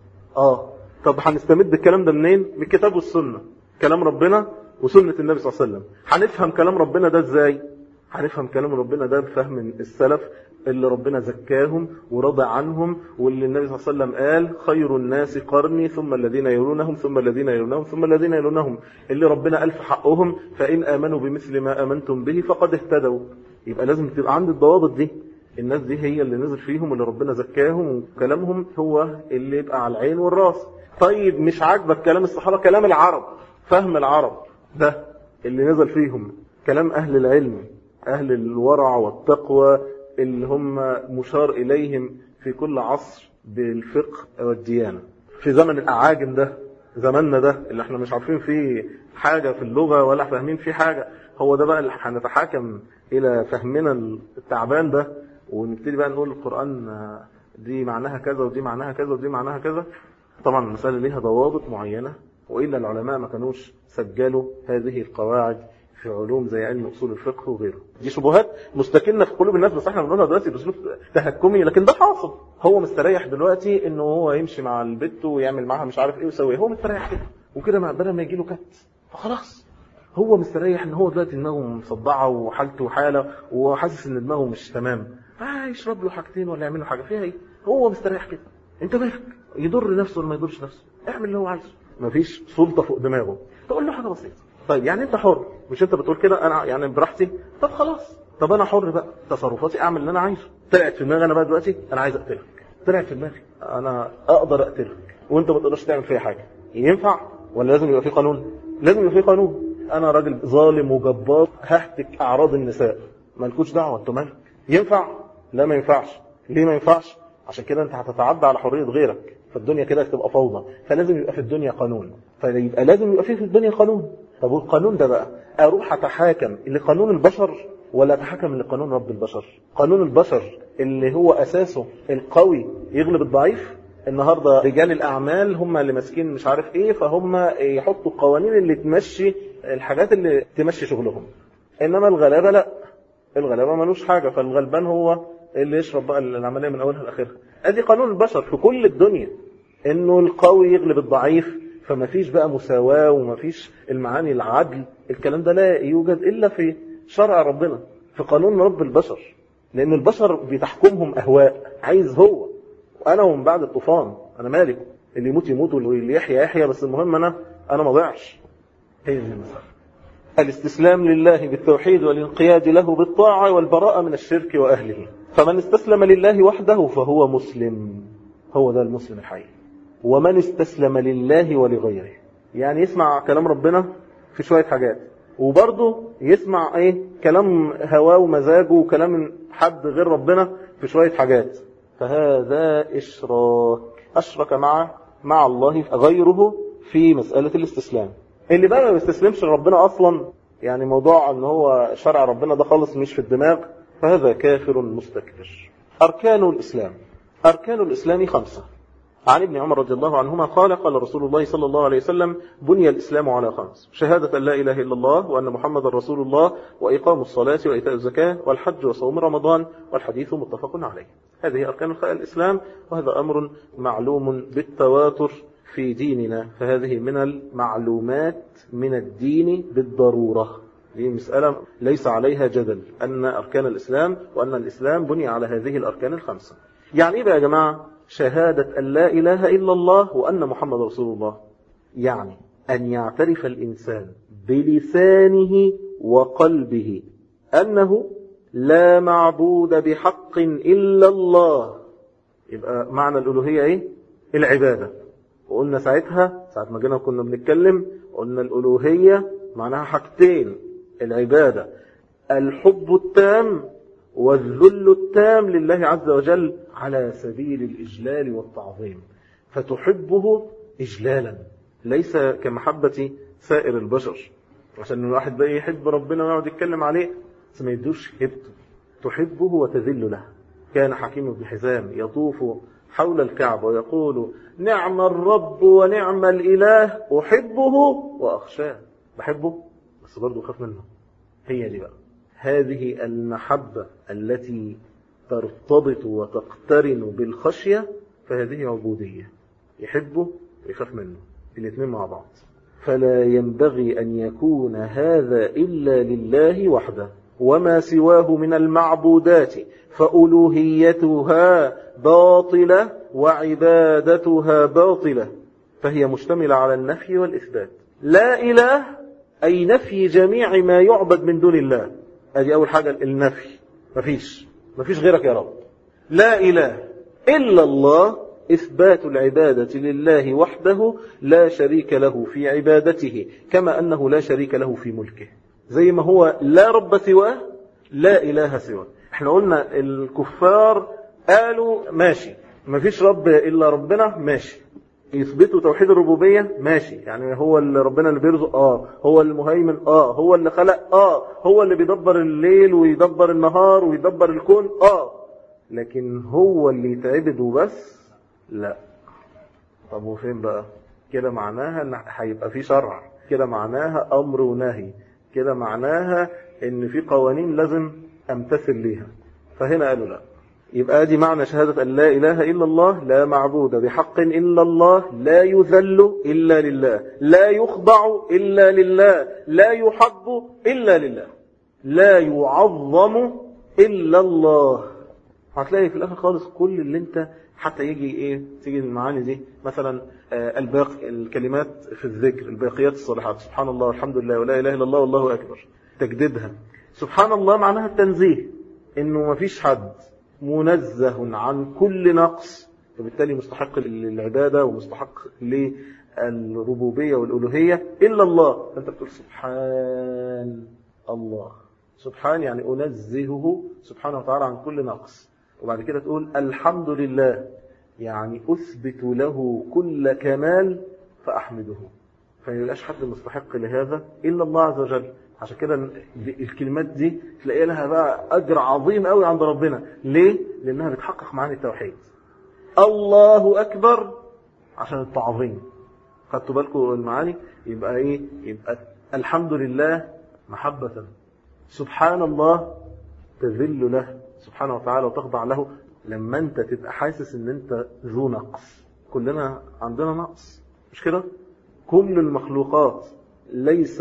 Speaker 2: اه طب هنستمد الكلام ده منين؟ من الكتاب والسنه، كلام ربنا وسنه النبي صلى الله عليه وسلم. هنفهم كلام ربنا ده ازاي؟ هنفهم كلام ربنا ده بفهم السلف اللي ربنا زكاهم ورضى عنهم، واللي النبي صلى الله عليه وسلم قال خير الناس قرني ثم الذين يلونهم ثم الذين يلونهم ثم الذين يلونهم، اللي ربنا قال في حقهم فإن آمنوا بمثل ما آمنتم به فقد اهتدوا. يبقى لازم تبقى عند الضوابط دي. الناس دي هي اللي نزل فيهم اللي ربنا زكاهم، وكلامهم هو اللي يبقى على العين والراس. طيب مش عاجبك كلام الصحابة، كلام العرب، فهم العرب ده اللي نزل فيهم، كلام أهل العلم أهل الورع والتقوى اللي هم مشار إليهم في كل عصر بالفقه والديانة. في زمن الأعاجم ده، زماننا ده اللي احنا مش عارفين فيه حاجة في اللغة ولا فاهمين فيه حاجة، هو ده بقى اللي هنتحاكم إلى فهمنا التعبان ده، ونبتدي بقى نقول القرآن دي معناها كذا ودي معناها كذا ودي معناها كذا. طبعا المسألة ليها ضوابط معينة، وإلا العلماء ما كانوش سجلوا هذه القواعد في علوم زي علم أصول الفقه وغيره. دي شبهات مستكنة في قلوب الناس، بس احنا بنقولها دلوقتي بأسلوب تهكمي، لكن ده حاصل. هو مستريح دلوقتي انه هو يمشي مع البت ويعمل معها مش عارف ايه ويسوي، هو مستريح كده وكده، ما بدل ما يجي له كت فخلاص هو مستريح ان هو دلوقتي دماغه مصدعه وحالته حاله وحاسس ان دماغه مش تمام، فيشرب له حاجتين ولا يعمل له حاجه فيها ايه، هو مستريح كده. انت مالك؟ يضر نفسه ولا ما يضرش نفسه؟ اعمل اللي هو عايزه، مفيش سلطه فوق دماغه. تقول له حاجه بسيطه، طيب يعني انت حر، مش انت بتقول كده انا يعني براحتي؟ طب خلاص، طب انا حر بقى تصرفاتي، اعمل اللي انا عايزه. طلعت في دماغي انا بقى دلوقتي انا عايز اقتلك، طلعت في دماغي انا اقدر اقتلك وانت ما تقدرش تعمل فيها حاجه، ينفع ولا لازم يبقى في قانون؟ لازم يبقى في قانون. انا راجل ظالم وجبار ههتك اعراض النساء، مالكوش دعوه، انتوا مالك؟ ينفع؟ لا ما ينفعش. ليه ما ينفعش؟ عشان كده انت هتتعدى على حريه غيرك، فالدنيا كده هتبقى فوضى، فلازم يبقى في الدنيا قانون، فيبقى لازم يبقى في في الدنيا قانون. طب والقانون ده بقى اروح اتحاكم لقانون البشر ولا اتحكم لقانون رب البشر؟ قانون البشر اللي هو اساسه القوي يغلب الضعيف. النهارده رجال الاعمال هم اللي ماسكين مش عارف ايه، فهم يحطوا القوانين اللي تمشي الحاجات اللي تمشي شغلهم، انما الغلابه لا، الغلابه ملوش حاجه، فالغلبان هو اللي يشرب بقى العمليه من اولها لاخرها. ادي قانون البشر في كل الدنيا، انه القوي يغلب الضعيف، فما فيش بقى مساواه وما فيش المعاني العدل. الكلام ده لا يوجد الا في شرع ربنا، في قانون رب البشر، لان البشر بتحكمهم اهواء، عايز هو وانا ومن بعد الطوفان انا مالك، اللي يموت يموت واللي يحيى يحيى، بس المهم انا انا ما ضيعش. هي دي المسألة. الاستسلام لله بالتوحيد والانقياد له بالطاعة والبراءة من الشرك وأهله. فمن استسلم لله وحده فهو مسلم، هو ده المسلم الحقيقي. ومن استسلم لله ولغيره، يعني يسمع كلام ربنا في شوية حاجات، وبرضه يسمع ايه كلام هواه ومزاجه وكلام حد غير ربنا في شوية حاجات، فهذا إشراك، أشرك مع مع الله غيره في مسألة الاستسلام. اللي بقى ما بيستسلمش لربنا أصلا، يعني موضوع ان هو شرع ربنا ده خالص مش في الدماغ، فهذا كافر مستكبر. أركان الإسلام. أركان الإسلام خمسة. عن ابن عمر رضي الله عنهما قال قال رسول الله صلى الله عليه وسلم بني الإسلام على خمس: شهادة أن لا إله إلا الله وأن محمد رسول الله وإقام الصلاة وإيتاء الزكاة والحج وصوم رمضان، والحديث متفق عليه. هذه أركان الإسلام، وهذا أمر معلوم بالتواتر في ديننا، فهذه من المعلومات من الدين بالضرورة. دي مسألة ليس عليها جدل، أن أركان الإسلام وأن الإسلام بني على هذه الأركان الخمسة. يعني إيه بقى يا جماعة شهادة أن لا إله إلا الله وأن محمد رسول الله؟ يعني أن يعترف الإنسان بلسانه وقلبه أنه لا معبود بحق إلا الله. يبقى معنى الألوهية إيه؟ العبادة. وقلنا ساعتها ساعة ما جينا كنا بنتكلم قلنا الألوهية معناها حاجتين: العبادة الحب التام والذل التام لله عز وجل على سبيل الإجلال والتعظيم، فتحبه إجلالا ليس كمحبة سائر البشر، عشان الواحد بقى يحب ربنا ويقعد يتكلم عليه بس ما يدوش هبته. تحبه وتذل له. كان حكيم بن حزام يطوف حول الكعبة ويقول نعم الرب ونعم الإله، أحبه وأخشاه. بحبه بس برضه أخاف منه. هي دي بقى هذه المحبة التي ترتبط وتقترن بالخشية، فهذه عبودية. يحبه ويخاف منه الاثنين مع بعض. فلا ينبغي أن يكون هذا إلا لله وحده، وما سواه من المعبودات فألوهيتها باطلة وعبادتها باطلة، فهي مشتملة على النفي والإثبات. لا إله أي نفي جميع ما يعبد من دون الله. هذه أول حاجة، النفي. مفيش مفيش غيرك يا رب. لا إله إلا الله، إثبات العبادة لله وحده لا شريك له في عبادته، كما أنه لا شريك له في ملكه. زي ما هو لا رب سواه لا إله سواه. احنا قلنا الكفار قالوا ماشي مفيش رب إلا ربنا، ماشي. يثبتوا توحيد الربوبية، ماشي، يعني هو اللي ربنا اللي بيرزق، اه هو المهيمن، اه هو اللي خلق، اه هو اللي بيدبر الليل ويدبر النهار ويدبر الكون، اه لكن هو اللي يتعبد وبس لا. طب وفين بقى كده؟ معناها ان هيبقى في شرع، كده معناها امر ونهي، كده معناها ان في قوانين لازم امتثل ليها. فهنا قالوا لا. يبقى دي معنى شهادة أن لا إله إلا الله، لا معبود بحق إلا الله، لا يذل إلا لله، لا يخضع إلا لله، لا يحب إلا لله، لا يعظم إلا الله. هتلاقي في الآخر خالص كل اللي انت حتى يجي ايه تيجي المعاني دي مثلا آه الباقي الكلمات في الذكر، الباقيات الصالحات، سبحان الله والحمد لله ولا إله إلا الله والله أكبر، تجديدها. سبحان الله معناها التنزيه، إنه ما فيش حد منزه عن كل نقص، وبالتالي مستحق للعبادة ومستحق للربوبية والألوهية إلا الله. فأنت بتقول سبحان الله. سبحان يعني أنزهه سبحانه وتعالى عن كل نقص. وبعد كده تقول الحمد لله، يعني أثبت له كل كمال فأحمده. فيبقاش حد مستحق لهذا إلا الله عز وجل. عشان كده الكلمات دي تلاقي لها بقى أجر عظيم قوي عند ربنا. ليه؟ لأنها بتحقق معاني التوحيد. الله أكبر عشان التعظيم. خدتوا بالكم المعاني؟ يبقى إيه؟ يبقى الحمد لله محبة، سبحان الله تذل له سبحانه وتعالى وتخضع له. لما أنت تبقى حاسس أن أنت ذو نقص، كلنا عندنا نقص مش كده؟ كل المخلوقات ليس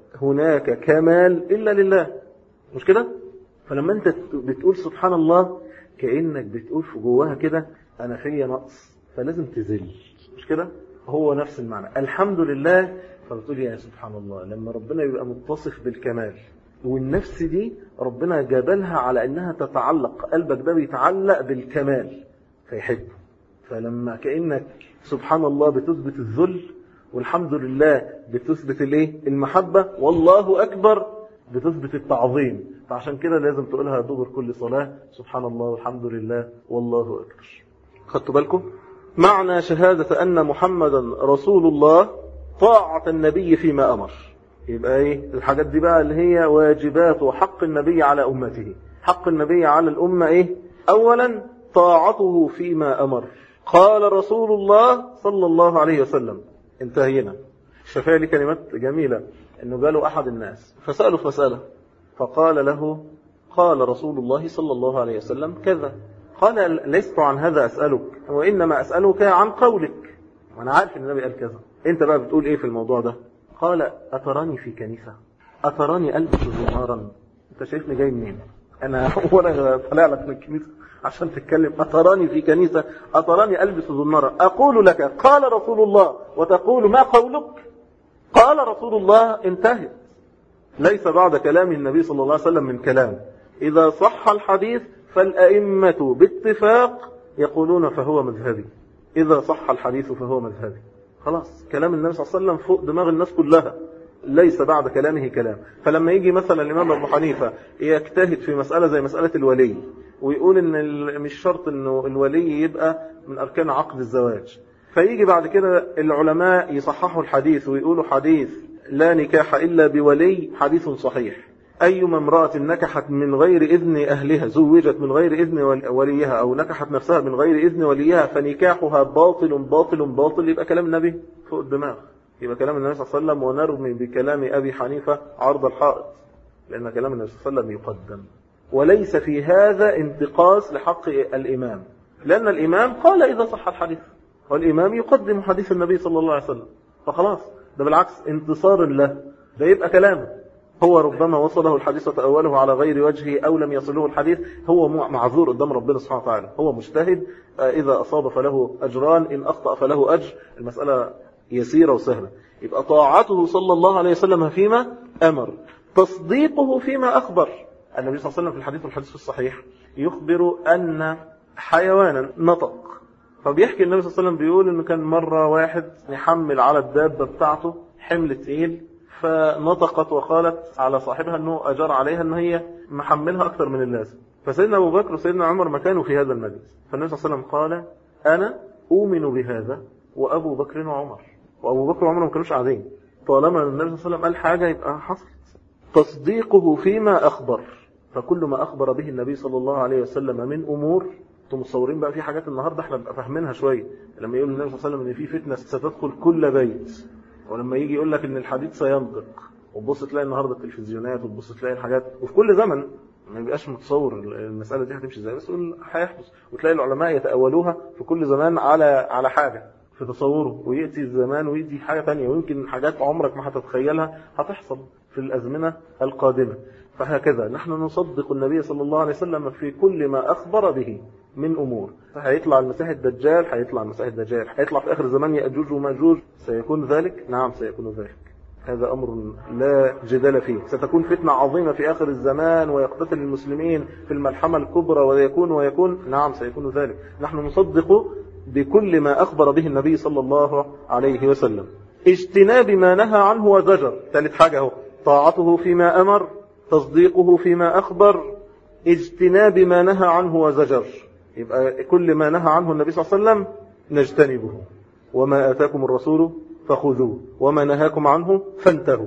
Speaker 2: هناك كمال إلا لله مش كده؟ فلما أنت بتقول سبحان الله كأنك بتقول في جواها كده أنا فيا نقص، فلازم تذل مش كده؟ هو نفس المعنى. الحمد لله فبتقول يا سبحان الله لما ربنا يبقى متصف بالكمال، والنفس دي ربنا جابلها على أنها تتعلق، قلبك ده بيتعلق بالكمال فيحبه. فلما كأنك سبحان الله بتثبت الذل، والحمد لله بتثبت الايه؟ المحبة، والله أكبر بتثبت التعظيم. فعشان كده لازم تقولها دبر كل صلاة، سبحان الله والحمد لله والله أكبر. خدتوا بالكم؟ معنى شهادة أن محمدا رسول الله طاعة النبي فيما أمر. يبقى ايه الحاجات دي بقى اللي هي واجبات وحق النبي على أمته. حق النبي على الأمة ايه؟ أولا طاعته فيما أمر. قال رسول الله صلى الله عليه وسلم، انتهينا. الشافعي لي كلمات جميلة، انه قالوا احد الناس فسألوا في مسألة فقال له قال رسول الله صلى الله عليه وسلم كذا. قال لست عن هذا أسألك، وإنما أسألك عن قولك، وانا عارف ان النبي قال كذا، انت بقى بتقول ايه في الموضوع ده؟ قال أتراني في كنيسة؟ أتراني ألبس زمارا؟ انت شايفني جاي منين؟ انا وانا طلع لك من الكنيسة عشان تتكلم أتراني في كنيسة؟ أتراني ألبس زمارا؟ أقول لك قال رسول الله وتقول ما قولك؟ قال رسول الله انتهت. ليس بعد كلام النبي صلى الله عليه وسلم من كلام. إذا صح الحديث فالأئمة باتفاق يقولون فهو مذهبي. إذا صح الحديث فهو مذهبي. خلاص كلام النبي صلى الله عليه وسلم فوق دماغ الناس كلها، ليس بعد كلامه كلام. فلما يجي مثلا الإمام أبو حنيفة يجتهد في مسألة زي مسألة الولي، ويقول إن مش شرط إنه الولي يبقى من أركان عقد الزواج، فيجي بعد كده العلماء يصححوا الحديث ويقولوا حديث لا نكاح إلا بولي حديث صحيح. أيما امرأة نكحت من غير إذن أهلها، زوجت من غير إذن وليها، أو نكحت نفسها من غير إذن وليها، فنكاحها باطل باطل باطل. يبقى كلام النبي فوق الدماغ، يبقى كلام النبي صلى الله عليه وسلم، ونرمي بكلام أبي حنيفة عرض الحائط، لأن كلام النبي صلى الله عليه وسلم يقدم، وليس في هذا انتقاص لحق الإمام، لأن الإمام قال إذا صح الحديث، والإمام يقدم حديث النبي صلى الله عليه وسلم، فخلاص ده بالعكس انتصار له، ده يبقى كلامه. هو ربما وصله الحديث وتأوله على غير وجهه أو لم يصله الحديث، هو معذور قدام ربنا سبحانه وتعالى، هو مجتهد، إذا أصاب فله أجران، إن أخطأ فله أجر، المسألة يسيرة وسهلة. يبقى طاعته صلى الله عليه وسلم فيما أمر، تصديقه فيما أخبر. النبي صلى الله عليه وسلم في الحديث والحديث الصحيح يخبر أن حيوانا نطق، فبيحكي النبي صلى الله عليه وسلم بيقول إنه كان مرة واحد يحمل على الدابة بتاعته حمل تقيل، فنطقت وقالت على صاحبها أنه أجر عليها أن هي محملها أكثر من اللازم. فسيدنا أبو بكر وسيدنا عمر ما كانوا في هذا المجلس، فالنبي صلى الله عليه وسلم قال أنا أؤمن بهذا وأبو بكر وعمر، وأبو بكر وعمر ما كانوش قاعدين، طالما النبي صلى الله عليه وسلم قال حاجة يبقى حصلت. تصديقه فيما أخبر، فكل ما أخبر به النبي صلى الله عليه وسلم من أمور، انتم متصورين بقى في حاجات النهارده احنا بنبقى فاهمينها شويه، لما يقول النبي صلى الله عليه وسلم ان في فتنه ستدخل كل بيت، ولما يجي يقول لك ان الحديد سينطق، وتبص تلاقي النهارده التلفزيونات، وتبص تلاقي الحاجات، وفي كل زمن ما بيبقاش متصور المساله دي هتمشي ازاي، بس يقول هيحدث، وتلاقي العلماء يتأولوها في كل زمان على على حاجه في تصوره، وياتي الزمان ويجي حاجه ثانيه، ويمكن حاجات عمرك ما هتتخيلها هتحصل في الازمنه القادمه. فهكذا نحن نصدق النبي صلى الله عليه وسلم في كل ما أخبر به من أمور. فهيطلع المسيح الدجال، هيطلع المسيح الدجال هيطلع في آخر الزمان يأجوج وماجوج، سيكون ذلك، نعم سيكون ذلك، هذا أمر لا جدال فيه. ستكون فتنة عظيمة في آخر الزمان ويقتتل المسلمين في الملحمة الكبرى ويكون ويكون، نعم سيكون ذلك. نحن نصدق بكل ما أخبر به النبي صلى الله عليه وسلم. اجتناب ما نهى عنه وزجر، ثالث حاجة هو طاعته فيما أمر، تصديقه فيما أخبر، اجتناب ما نهى عنه وزجر. يبقى كل ما نهى عنه النبي صلى الله عليه وسلم نجتنبه، وما آتاكم الرسول فخذوه وما نهاكم عنه فانتهوا،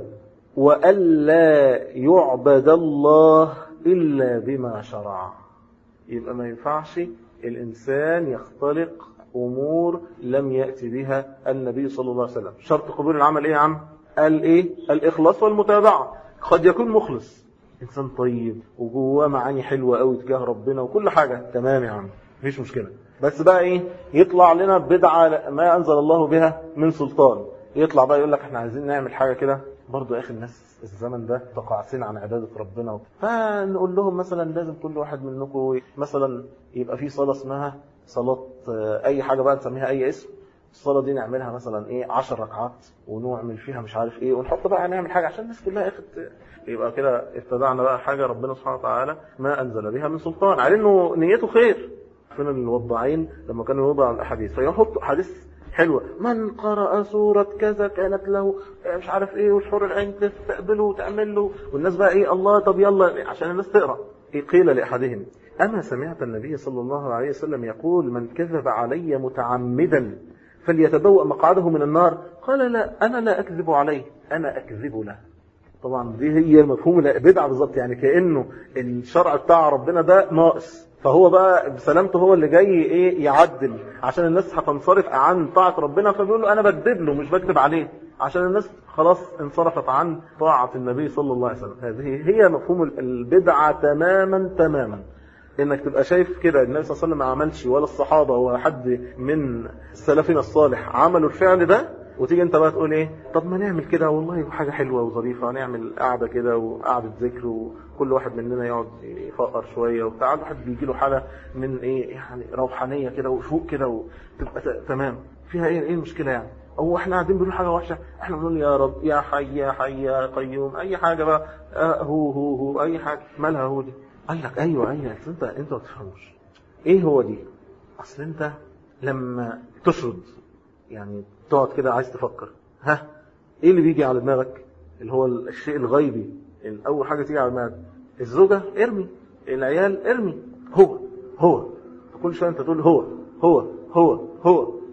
Speaker 2: وألا يعبد الله إلا بما شرع. يبقى ما ينفعش الإنسان يختلق أمور لم يأتي بها النبي صلى الله عليه وسلم. شرط قبول العمل إيه يا عم؟ قال إيه؟ الإخلاص والمتابعة. قد يكون مخلص، إنسان طيب وجواه معاني حلوة قوي تجاه ربنا وكل حاجة تمام يا عم، مفيش مشكلة، بس بقى إيه؟ يطلع لنا بدعة ما أنزل الله بها من سلطان، يطلع بقى يقول لك احنا عايزين نعمل حاجة كده. برضو يا أخي الناس الزمن ده تقاعسين عن عبادة ربنا، فنقول لهم مثلا لازم كل واحد منكم مثلا يبقى فيه صلاة اسمها صلاة أي حاجة بقى نسميها أي اسم، الصلاة دي نعملها مثلا ايه عشر ركعات ونعمل فيها مش عارف ايه، ونحط بقى نعمل حاجة عشان الناس كلها اخد، يبقى كده ابتدعنا بقى حاجة ربنا سبحانه وتعالى ما أنزل بها من سلطان، على انه نيته خير. فين الوضعين لما كانوا يوضعوا الأحاديث فيحطوا حديث حلوة، من قرأ سورة كذا كانت له مش عارف ايه، والحور العين تستقبله وتعمل له، والناس بقى ايه الله طب يلا عشان الناس تقرأ. إيه قيل لأحدهم أما سمعت النبي صلى الله عليه وسلم يقول من كذب علي متعمدا فليتبوأ مقعده من النار؟ قال لا أنا لا أكذب عليه أنا أكذب له. طبعا دي هي مفهوم البدعة بالظبط، يعني كأنه الشرع بتاع ربنا ده ناقص، فهو بقى بسلامته هو اللي جاي ايه يعدل عشان الناس هتنصرف عن طاعة ربنا، فبيقول له أنا بكذب له مش بكذب عليه، عشان الناس خلاص انصرفت عن طاعة النبي صلى الله عليه وسلم. هذه هي مفهوم البدعة تماما تماما، انك تبقى شايف كده النبي صلى الله عليه وسلم ما عملش ولا الصحابة ولا حد من سلفنا الصالح عملوا الفعل ده، وتيجي انت بقى تقول ايه طب ما نعمل كده والله حاجة حلوة وظريفة، نعمل قعدة كده وقعدة ذكر وكل واحد مننا يقعد يفقر شوية وبتاع، واحد بيجي له حالة من ايه يعني روحانية كده وشوق كده وتبقى تمام فيها ايه ايه المشكلة يعني؟ او احنا قاعدين بنقول حاجة وحشة، احنا بنقول يا رب يا حي يا حي يا قيوم اي حاجة بقى آه هو هو هو اي حاجة مالها هو دي؟ قال لك ايوه ايوه انت انت ما تفهموش ايه هو دي. اصل انت لما تشرد يعني تقعد كده عايز تفكر ها ايه اللي بيجي على دماغك اللي هو الشيء الغيبي، اول حاجه تيجي على دماغك الزوجه ارمي، العيال ارمي، هو هو كل شويه انت تقول هو هو هو هو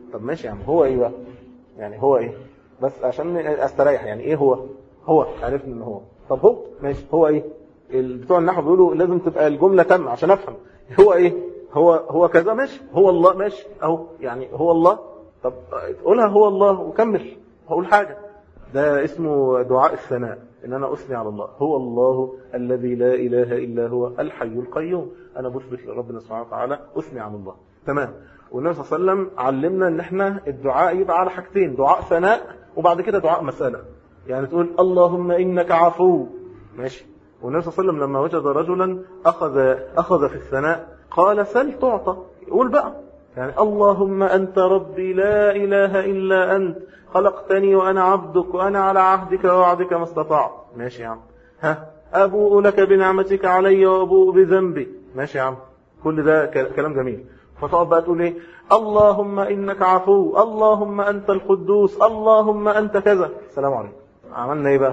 Speaker 2: طب ماشي يا عم، هو ايه بقى؟ يعني هو ايه؟ بس عشان استريح، يعني ايه هو؟ هو عرفنا ان هو. طب هو ماشي، هو ايه؟ بتوع النحو بيقولوا لازم تبقى الجملة تامة عشان افهم. هو ايه؟ هو هو كذا، ماشي. هو الله، ماشي اهو، يعني هو الله. طب قولها هو الله وكمل. هقول حاجة، ده اسمه دعاء الثناء، ان انا اثني على الله. هو الله الذي لا اله الا هو الحي القيوم. انا بثبت لربنا سبحانه وتعالى، اثني على الله. تمام. والنبي صلى الله عليه وسلم علمنا ان احنا الدعاء يبقى على حاجتين، دعاء ثناء وبعد كده دعاء مسألة. يعني تقول اللهم انك عفو، ماشي. والنبي صلى الله عليه وسلم لما وجد رجلا اخذ اخذ في الثناء قال سل تعطى. يقول بقى يعني اللهم أنت ربي لا إله إلا أنت خلقتني وأنا عبدك وأنا على عهدك ووعدك ما استطعت. ماشي يا عم. ها أبوء لك بنعمتك علي وأبوء بذنبي. ماشي يا عم. كل ده كلام جميل. فتقعد بقى تقول ايه؟ اللهم إنك عفو، اللهم أنت القدوس، اللهم أنت كذا. السلام عليكم. عملنا ايه بقى؟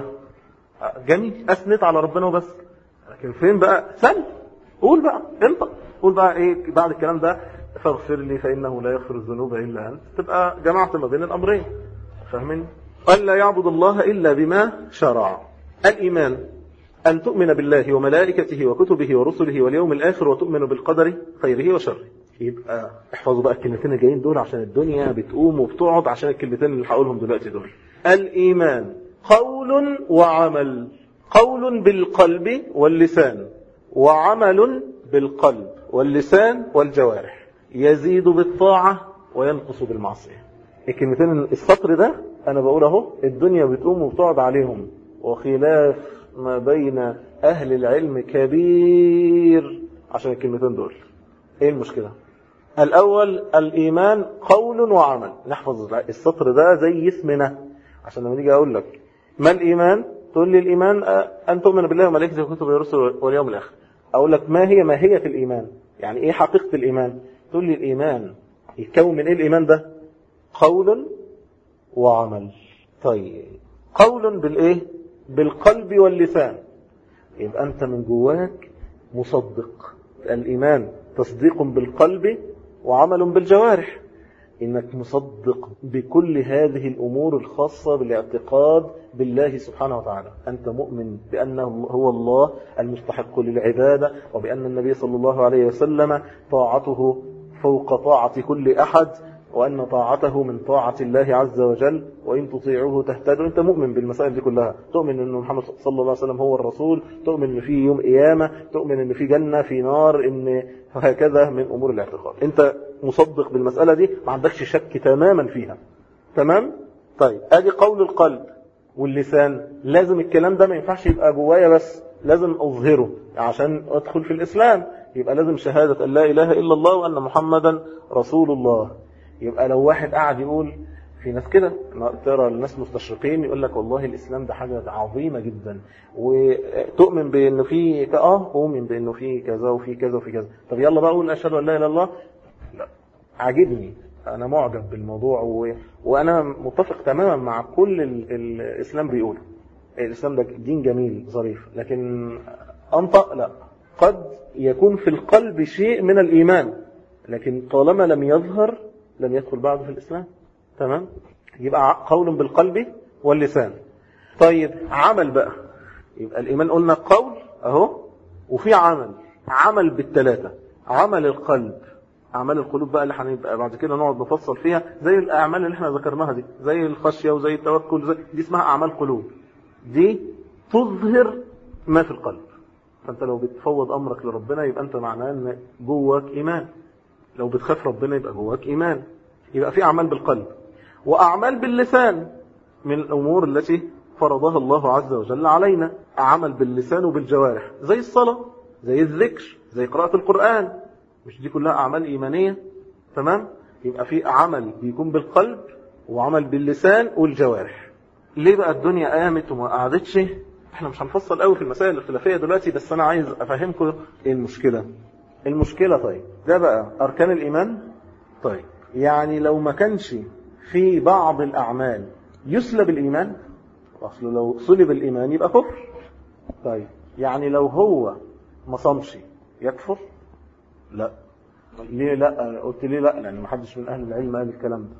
Speaker 2: جميل، أثنت على ربنا وبس. لكن فين بقى؟ سل قول بقى، انطق قول بقى ايه بعد الكلام ده؟ فاغفر لي فإنه لا يغفر الذنوب إلا أنت. تبقى جمعت ما بين الأمرين. فاهمين؟ ألا يعبد الله إلا بما شرع. الإيمان أن تؤمن بالله وملائكته وكتبه ورسله واليوم الآخر وتؤمن بالقدر خيره وشره. يبقى احفظوا بقى الكلمتين الجايين دول عشان الدنيا بتقوم وبتقعد عشان الكلمتين اللي هقولهم دلوقتي دول. الإيمان قول وعمل. قول بالقلب واللسان، وعمل بالقلب واللسان والجوارح. يزيد بالطاعة وينقص بالمعصية. الكلمتين السطر ده أنا بقول اهو الدنيا بتقوم وبتقعد عليهم، وخلاف ما بين أهل العلم كبير عشان الكلمتين دول. ايه المشكلة؟ الأول الإيمان قول وعمل. نحفظ السطر ده زي اسمنا عشان لما نيجي أقول لك ما الإيمان تقول لي الإيمان أن تؤمن بالله وملائكته وكتبه ورسله واليوم الآخر. أقول لك ما هي ماهية الإيمان، يعني إيه حقيقة الإيمان؟ تقول لي الإيمان يتكون من إيه الإيمان ده؟ قول وعمل. طيب قول بالإيه؟ بالقلب واللسان. يبقى أنت من جواك مصدق. الإيمان تصديق بالقلب وعمل بالجوارح. إنك مصدق بكل هذه الأمور الخاصة بالاعتقاد بالله سبحانه وتعالى. أنت مؤمن بأنه هو الله المستحق للعبادة، وبأن النبي صلى الله عليه وسلم طاعته فوق طاعة كل أحد، وأن طاعته من طاعة الله عز وجل، وإن تطيعوه تهتدوا. أنت مؤمن بالمسائل دي كلها. تؤمن أن محمد صلى الله عليه وسلم هو الرسول، تؤمن أن في يوم قيامة، تؤمن أن في جنة في نار، أن هكذا من أمور الاعتقاد. أنت مصدق بالمسألة دي، ما عندكش شك تماما فيها. تمام؟ طيب أدي قول القلب واللسان. لازم الكلام ده ما ينفعش يبقى جوايا بس، لازم أظهره عشان أدخل في الإسلام. يبقى لازم شهادة أن لا إله إلا الله وأن محمدا رسول الله. يبقى لو واحد قاعد يقول، في ناس كده ترى الناس مستشرقين يقول لك والله الإسلام ده حاجة عظيمة جدا، وتؤمن بأنه في اه أؤمن بأنه في كذا وفي كذا وفي كذا. طب يلا بقى أقول أشهد أن لا إله إلا الله. لا، عاجبني، أنا معجب بالموضوع و... وأنا متفق تماما مع كل ال... الإسلام بيقوله. الإسلام ده دين جميل ظريف، لكن أنطق لا. قد يكون في القلب شيء من الإيمان، لكن طالما لم يظهر لم يدخل بعده في الإسلام. تمام؟ يبقى قول بالقلب واللسان. طيب عمل بقى. يبقى الإيمان قلنا قول أهو، وفي عمل. عمل بالثلاثة. عمل القلب، أعمال القلوب بقى اللي هنبقى بعد كده نقعد نفصل فيها، زي الأعمال اللي احنا ذكرناها دي، زي الخشية وزي التوكل، زي دي اسمها أعمال قلوب. دي تظهر ما في القلب. فأنت لو بتفوض أمرك لربنا يبقى أنت معناه أن جواك إيمان. لو بتخاف ربنا يبقى جواك إيمان. يبقى في أعمال بالقلب وأعمال باللسان من الأمور التي فرضها الله عز وجل علينا. عمل باللسان وبالجوارح زي الصلاة، زي الذكر، زي قراءة القرآن. مش دي كلها أعمال إيمانية؟ تمام؟ يبقى في عمل بيكون بالقلب وعمل باللسان والجوارح. ليه بقى الدنيا قامت وما قعدتش؟ احنا مش هنفصل قوي في المسائل الاختلافية دلوقتي، بس أنا عايز أفهمكم ايه المشكلة. المشكلة طيب ده بقى أركان الإيمان. طيب يعني لو ما كانش في بعض الأعمال يسلب الإيمان، أصل لو سلب الإيمان يبقى كفر. طيب يعني لو هو ما صمش يكفر؟ لا. ليه لا؟ قلت ليه لا؟ لأن ما حدش من أهل العلم قال الكلام ده.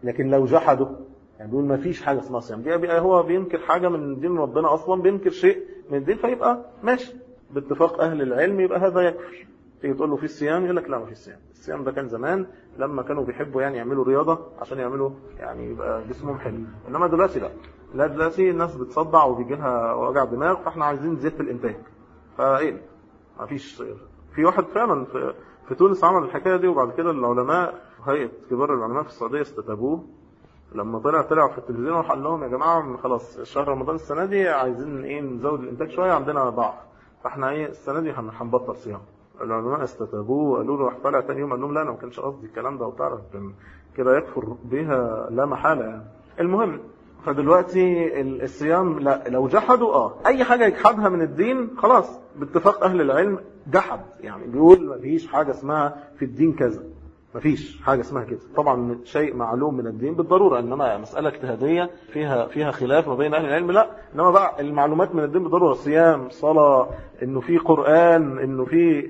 Speaker 2: لكن لو جحدوا يعني بيقول ما فيش حاجة اسمها صيام، بيبقى هو بينكر حاجة من دين ربنا أصلا، بينكر شيء من الدين، فيبقى ماشي باتفاق أهل العلم يبقى هذا يكفر. تيجي تقول له في الصيام يقول لك لا ما في الصيام. الصيام ده كان زمان لما كانوا بيحبوا يعني يعملوا رياضة عشان يعملوا يعني يبقى جسمهم حلو، إنما دلوقتي لا لا دلوقتي الناس بتصدع وبيجي لها وجع دماغ، فاحنا عايزين زيادة الإنتاج. فإيه ما فيش صيام. في واحد فعلا في, في تونس عمل الحكاية دي، وبعد كده العلماء هيئة كبار العلماء في السعودية استتابوه لما طلع طلع في التلفزيون وقال لهم يا جماعة خلاص شهر رمضان السنة دي عايزين ايه نزود الانتاج شوية، عندنا ضعف، فاحنا ايه السنة دي هنبطل صيام. العلماء استتابوه وقالوا له طلع تاني يوم قال لهم لا انا ما كانش قصدي الكلام ده، وتعرف كده يكفر بها لا محالة يعني. المهم فدلوقتي الصيام لا لو جحدوا اه اي حاجة يجحدها من الدين خلاص باتفاق اهل العلم جحد، يعني بيقول ما فيش حاجة اسمها في الدين كذا، مفيش حاجة اسمها كده. طبعا شيء معلوم من الدين بالضرورة، انما مسألة اجتهادية فيها فيها خلاف ما بين اهل العلم لا، انما بقى المعلومات من الدين بالضرورة صيام صلاة انه في قرآن انه في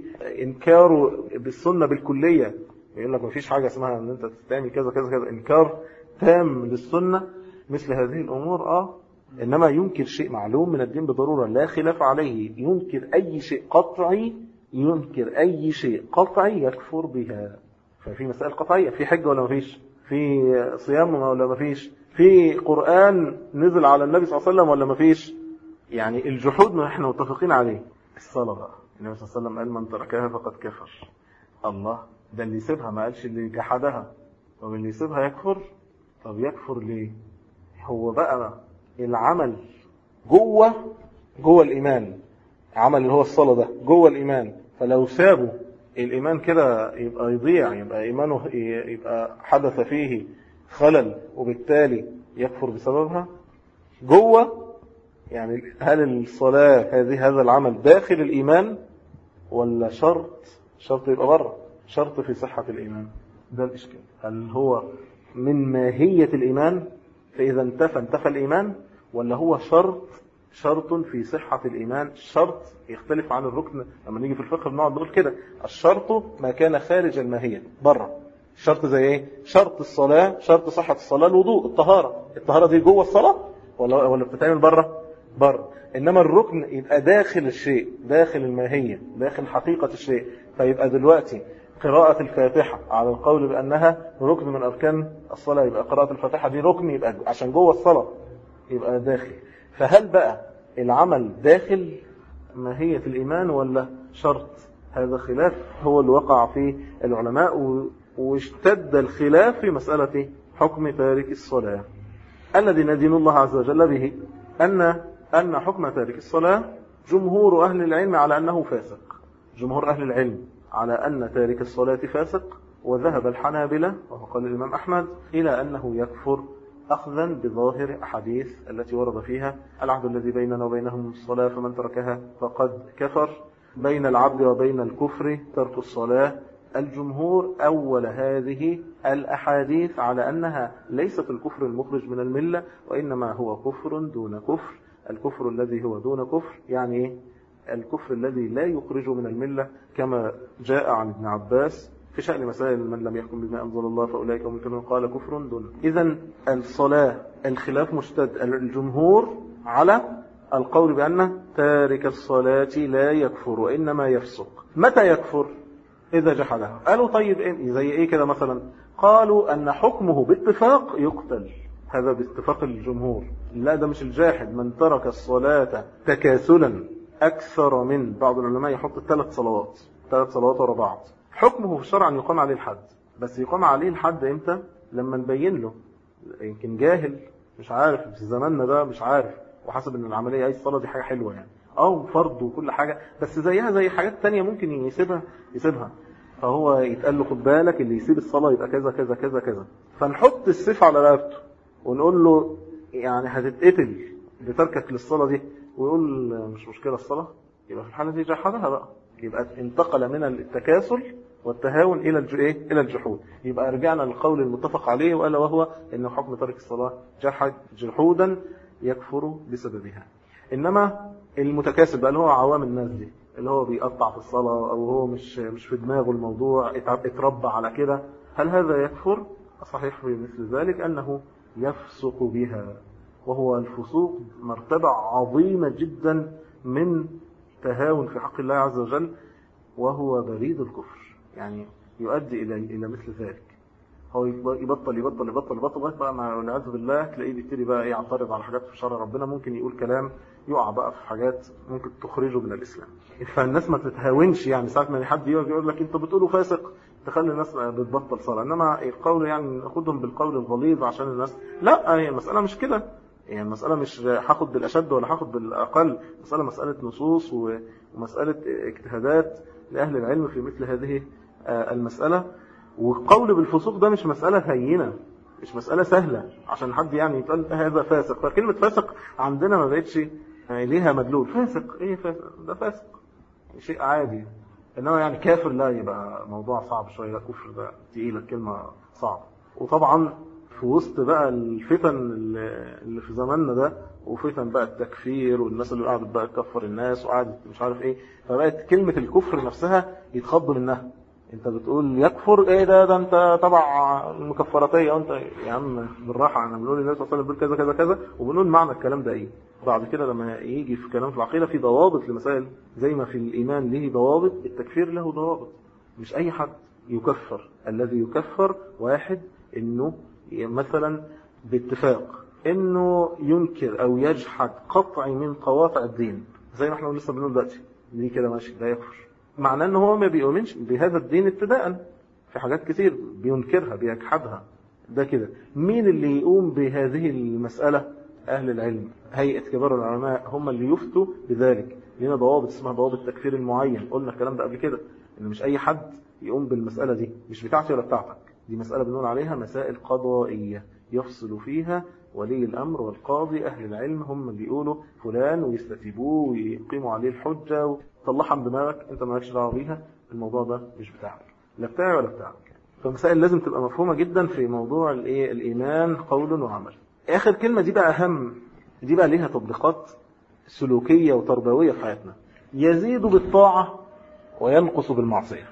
Speaker 2: انكار بالسنة بالكلية، يقول لك مفيش حاجة اسمها ان انت تعمل كذا كذا كذا، انكار تام للسنة. مثل هذه الامور اه انما ينكر شيء معلوم من الدين بالضرورة لا خلاف عليه، ينكر اي شيء قطعي ينكر اي شيء قطعي يكفر بها. ففي مسائل قطعية، في حجة ولا مفيش، في صيام ولا مفيش، في قرآن نزل على النبي صلى الله عليه وسلم ولا مفيش. يعني الجحود ما احنا متفقين عليه. الصلاة بقى النبي صلى الله عليه وسلم قال من تركها فقد كفر. الله، ده اللي يسيبها ما قالش اللي جحدها. طب اللي يسيبها يكفر؟ طب يكفر ليه؟ هو بقى العمل جوه جوه الإيمان، عمل اللي هو الصلاة ده جوه الإيمان، فلو سابه الإيمان كده يبقى يضيع، يبقى إيمانه يبقى حدث فيه خلل وبالتالي يكفر بسببها. جوه يعني هل الصلاة هذه هذا العمل داخل الإيمان ولا شرط شرط يبقى بره، شرط في صحة الإيمان؟ ده الإشكال. هل هو من ماهية الإيمان فإذا انتفى انتفى الإيمان، ولا هو شرط شرط في صحة الإيمان؟ شرط يختلف عن الركن. لما نيجي في الفقه بنقعد نقول كده الشرط ما كان خارج الماهية بره. الشرط زي ايه؟ شرط الصلاة، شرط صحة الصلاة الوضوء، الطهارة. الطهارة دي جوه الصلاة ولا ولا بتتعمل بره؟ بره. انما الركن يبقى داخل الشيء، داخل الماهية، داخل حقيقة الشيء. فيبقى دلوقتي قراءة الفاتحة على القول بأنها ركن من أركان الصلاة، يبقى قراءة الفاتحة دي ركن، يبقى عشان جوه الصلاة يبقى داخل. فهل بقى العمل داخل ماهية الإيمان ولا شرط؟ هذا خلاف هو اللي وقع فيه العلماء، واشتد الخلاف في مسألة حكم تارك الصلاة. الذي ندين الله عز وجل به أن أن حكم تارك الصلاة جمهور أهل العلم على أنه فاسق. جمهور أهل العلم على أن تارك الصلاة فاسق، وذهب الحنابلة وقال الإمام أحمد إلى أنه يكفر أخذا بظاهر أحاديث التي ورد فيها العهد الذي بيننا وبينهم الصلاة فمن تركها فقد كفر، بين العبد وبين الكفر ترك الصلاة. الجمهور أول هذه الأحاديث على أنها ليست الكفر المخرج من الملة، وإنما هو كفر دون كفر. الكفر الذي هو دون كفر يعني الكفر الذي لا يخرج من الملة، كما جاء عن ابن عباس في شأن مسائل من لم يحكم بما أنزل الله فأولئك هم الكافرون قال كفر دون. إذن الصلاة الخلاف مشتد. الجمهور على القول بأن تارك الصلاة لا يكفر وإنما يفسق. متى يكفر؟ إذا جحدها. قالوا طيب إيه؟ زي إيه كده مثلا؟ قالوا أن حكمه باتفاق يقتل. هذا باتفاق الجمهور. لا ده مش الجاحد، من ترك الصلاة تكاسلا أكثر من، بعض العلماء يحط ثلاث صلوات ثلاث صلوات ورا بعض، حكمه في الشرع أن يقام عليه الحد. بس يقام عليه الحد إمتى؟ لما نبين له. يمكن جاهل مش عارف في زماننا ده، مش عارف وحسب ان العملية اي الصلاة دي حاجة حلوة يعني او فرض وكل حاجة، بس زيها زي حاجات تانية ممكن يسيبها يسيبها فهو يتقال له خد بالك اللي يسيب الصلاة يبقى كذا كذا كذا كذا. فنحط السيف على رقبته ونقول له يعني هتتقتل بتركك للصلاة دي، ويقول مش مشكلة الصلاة، يبقى في الحالة دي جحدها بقى، يبقى انتقل من التكاسل والتهاون الى الايه الى الجحود. يبقى رجعنا للقول المتفق عليه وقال وهو ان حكم ترك الصلاة جحد جحودا يكفر بسببها. انما المتكاسل بقى اللي هو عوام الناس دي، اللي هو بيقطع في الصلاة او هو مش مش في دماغه الموضوع اتربى على كده، هل هذا يكفر؟ الصحيح في مثل ذلك أنه يفسق بها، وهو الفسوق مرتبة عظيمة جدا من تهاون في حق الله عز وجل، وهو بريد الكفر، يعني يؤدي إلى إلى مثل ذلك. هو يبطل يبطل يبطل يبطل لغايه بقى ما والعياذ بالله تلاقيه بيبتدي بقى ايه يعترض على حاجات في شرع ربنا، ممكن يقول كلام يقع بقى في حاجات ممكن تخرجه من الإسلام. فالناس ما تتهاونش، يعني ساعة ما حد يقول لك انت بتقولوا فاسق تخلي الناس بتبطل صلاة، انما القول يعني ناخدهم بالقول الغليظ عشان الناس، لا هي المسألة مش كده، يعني المسألة مش هاخد بالأشد ولا هاخد بالأقل، مسألة مسألة نصوص ومسألة اجتهادات لأهل العلم في مثل هذه المسألة. والقول بالفسوق ده مش مسألة هينة، مش مسألة سهلة عشان حد يعني يقول هذا فاسق. فكلمة فاسق عندنا ما بقتش ليها مدلول، فاسق ايه فاسق ده فاسق شيء عادي، انما يعني كافر لا، يبقى موضوع صعب شوية، لا كفر ده تقيلة الكلمة صعب. وطبعا في وسط بقى الفتن اللي في زماننا ده، وفتن بقى التكفير والناس اللي قاعدت بقى تكفر الناس وقاعدت مش عارف ايه، فبقت كلمة الكفر نفسها يتخض منها. انت بتقول يكفر ايه ده ده انت تبع المكفراتيه، وانت يا عم بالراحه، انا بنقول النبي صلى الله عليه وسلم بيقول كذا كذا كذا، وبنقول معنى الكلام ده ايه. بعد كده لما يجي في كلام في العقيده في ضوابط لمسائل، زي ما في الايمان له ضوابط، التكفير له ضوابط. مش اي حد يكفر. الذي يكفر واحد انه مثلا باتفاق انه ينكر او يجحد قطع من قواطع الدين، زي ما احنا لسه بنقول دلوقتي دي كده ماشي، ده يكفر. معناه ان هو ما بيؤمنش بهذا الدين ابتداء، في حاجات كتير بينكرها بيجحدها، ده كده. مين اللي يقوم بهذه المسألة؟ أهل العلم، هيئة كبار العلماء هم اللي يفتوا بذلك. لنا ضوابط اسمها ضوابط التكفير المعين، قلنا الكلام ده قبل كده، ان مش اي حد يقوم بالمسألة دي، مش بتاعتي ولا بتاعتك، دي مسألة بنقول عليها مسائل قضائية يفصل فيها ولي الأمر والقاضي. أهل العلم هم اللي يقولوا فلان ويستتيبوه ويقيموا عليه الحجة وطلعها من دماغك، انت مالكش دعوه بيها، الموضوع ده مش بتاعك، لا بتاعي ولا بتاعك. فمسائل لازم تبقى مفهومة جدا في موضوع الايه الإيمان قول وعمل. آخر كلمة دي بقى أهم، دي بقى ليها تطبيقات سلوكية وتربوية في حياتنا. يزيد بالطاعة وينقص بالمعصية،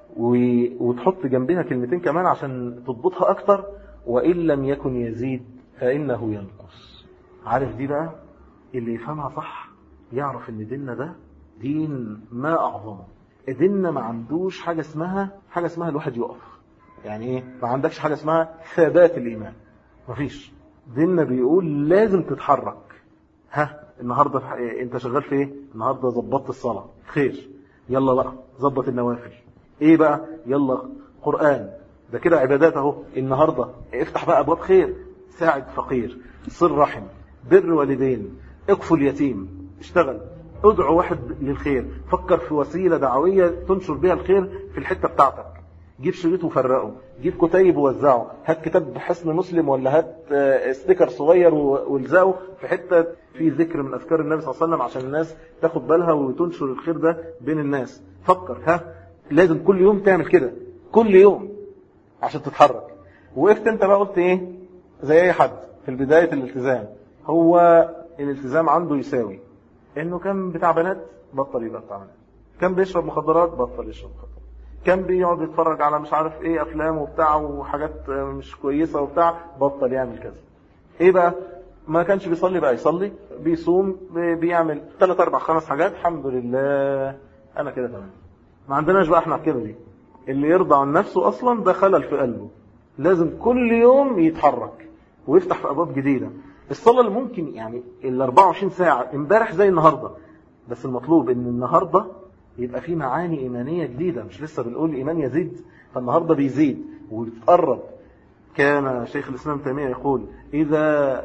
Speaker 2: وتحط جنبها كلمتين كمان عشان تضبطها أكتر، وإن لم يكن يزيد فإنه ينقص. عارف دي بقى اللي يفهمها صح يعرف ان ديننا ده دين ما أعظمه. ديننا ما عندوش حاجة اسمها حاجة اسمها الواحد يقف، يعني ايه ما عندكش حاجة اسمها ثبات الإيمان، مفيش. ديننا بيقول لازم تتحرك. ها النهاردة انت شغال في ايه؟ النهاردة ظبطت الصلاة، خير، يلا بقى ظبط النوافل. ايه بقى؟ يلا قرآن، ده كده عبادات اهو. النهاردة افتح بقى ابواب خير، ساعد فقير، صل رحم، بر والدين، اكفل يتيم، اشتغل، ادعو واحد للخير، فكر في وسيلة دعوية تنشر بها الخير في الحتة بتاعتك. جيب شريط وفرقه، جيب كتيب ووزعه، هات كتاب حسن مسلم ولا هات ستيكر صغير والزقه في حتة في ذكر من أذكار النبي صلى الله عليه وسلم عشان الناس تاخد بالها وتنشر الخير ده بين الناس. فكر، ها لازم كل يوم تعمل كده، كل يوم عشان تتحرك. وقفت انت بقى قلت ايه؟ زي اي حد في البداية الالتزام، هو الالتزام عنده يساوي انه كان بتاع بنات بطل يبقى بتاع بنات، كان بيشرب مخدرات بطل يشرب مخدرات، كان بيقعد يتفرج على مش عارف ايه افلام وبتاع وحاجات مش كويسة وبتاع بطل يعمل كذا. ايه بقى؟ ما كانش بيصلي بقى يصلي، بيصوم، بيعمل ثلاث اربع خمس حاجات، الحمد لله انا كده تمام. ما عندناش بقى احنا كده. دي اللي يرضى عن نفسه اصلا ده خلل في قلبه، لازم كل يوم يتحرك ويفتح في ابواب جديدة. الصلاة اللي ممكن يعني ال أربعة وعشرين ساعة امبارح زي النهاردة، بس المطلوب ان النهاردة يبقى فيه معاني إيمانية جديدة، مش لسه بنقول الإيمان يزيد، فالنهاردة بيزيد وبتقرب. كان شيخ الإسلام تيمية يقول إذا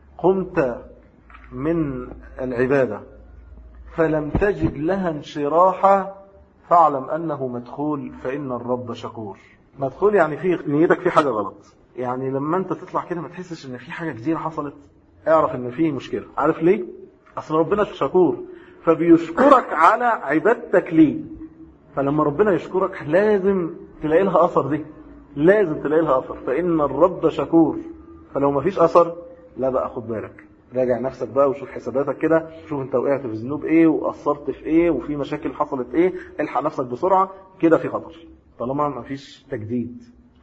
Speaker 2: قمت من العبادة فلم تجد لها انشراحا فاعلم أنه مدخول فإن الرب شكور. مدخول يعني في نيتك في حاجة غلط، يعني لما أنت تطلع كده ما تحسش إن في حاجة جديدة حصلت، اعرف إن في مشكلة. عارف ليه؟ أصل ربنا شكور، فبيشكرك على عبادتك ليه. فلما ربنا يشكرك لازم تلاقي لها أثر، دي لازم تلاقي لها أثر، فإن الرب شكور. فلو ما فيش أثر لا بقى خد بالك، راجع نفسك بقى وشوف حساباتك كده، شوف انت وقعت في ذنوب ايه وقصرت في ايه وفي مشاكل حصلت ايه، الحق نفسك بسرعة كده، في خطر. طالما ما فيش تجديد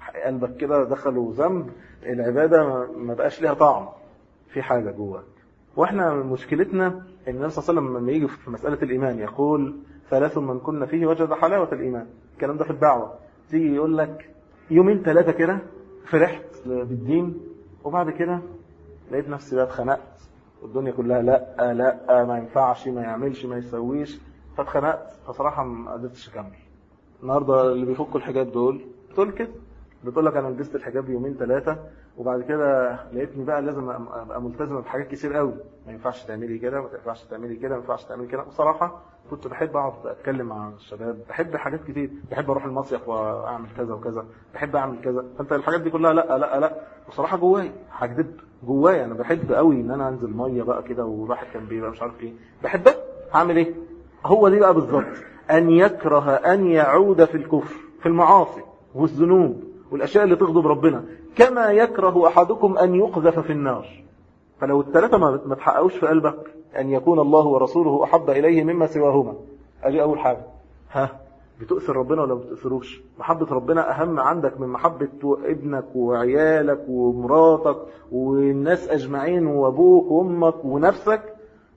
Speaker 2: قلبك كده دخلوا ذنب، العبادة ما بقاش ليها طعم، في حاجة جواك. واحنا مشكلتنا ان النبي صلى الله عليه وسلم لما يجي في مسألة الإيمان يقول ثلاث من كنا فيه وجد حلاوة الإيمان. الكلام ده في الدعوة. تيجي يقول لك يومين ثلاثة كده فرحت بالدين، وبعد كده لقيت نفسي بقى اتخنقت، والدنيا كلها لا لا ما ينفعش ما يعملش ما يسويش، فاتخنقت، فصراحة ما قدرتش اكمل. النهارده اللي بيفكوا الحجاب دول بتقول كده، بتقول لك انا لبست الحجاب يومين ثلاثة وبعد كده لقيتني بقى لازم ابقى ملتزمه بحاجات كتير قوي، ما ينفعش تعملي كده، ما ينفعش تعملي كده، ما ينفعش تعملي كده. بصراحه كنت بحب اقعد اتكلم مع الشباب، بحب حاجات كتير، بحب اروح المصيف واعمل كذا وكذا، بحب اعمل كذا، فانت الحاجات دي كلها لا لا لا. بصراحه جوايا هكذب، جوايا انا بحب قوي ان انا انزل ميه بقى كده، والواحد كان بيبقى مش عارف ايه، بحبها. هعمل ايه؟ هو دي بقى بالظبط، ان يكره ان يعود في الكفر، في المعاصي والذنوب والاشياء اللي تغضب ربنا، كما يكره احدكم ان يقذف في النار. فلو الثلاثه ما تحققوش في قلبك، ان يكون الله ورسوله احب اليه مما سواهما، ادي اول حاجه. ها بتؤثر ربنا ولا ما بتؤثروش؟ محبه ربنا اهم عندك من محبه ابنك وعيالك ومراتك والناس اجمعين وابوك وامك ونفسك،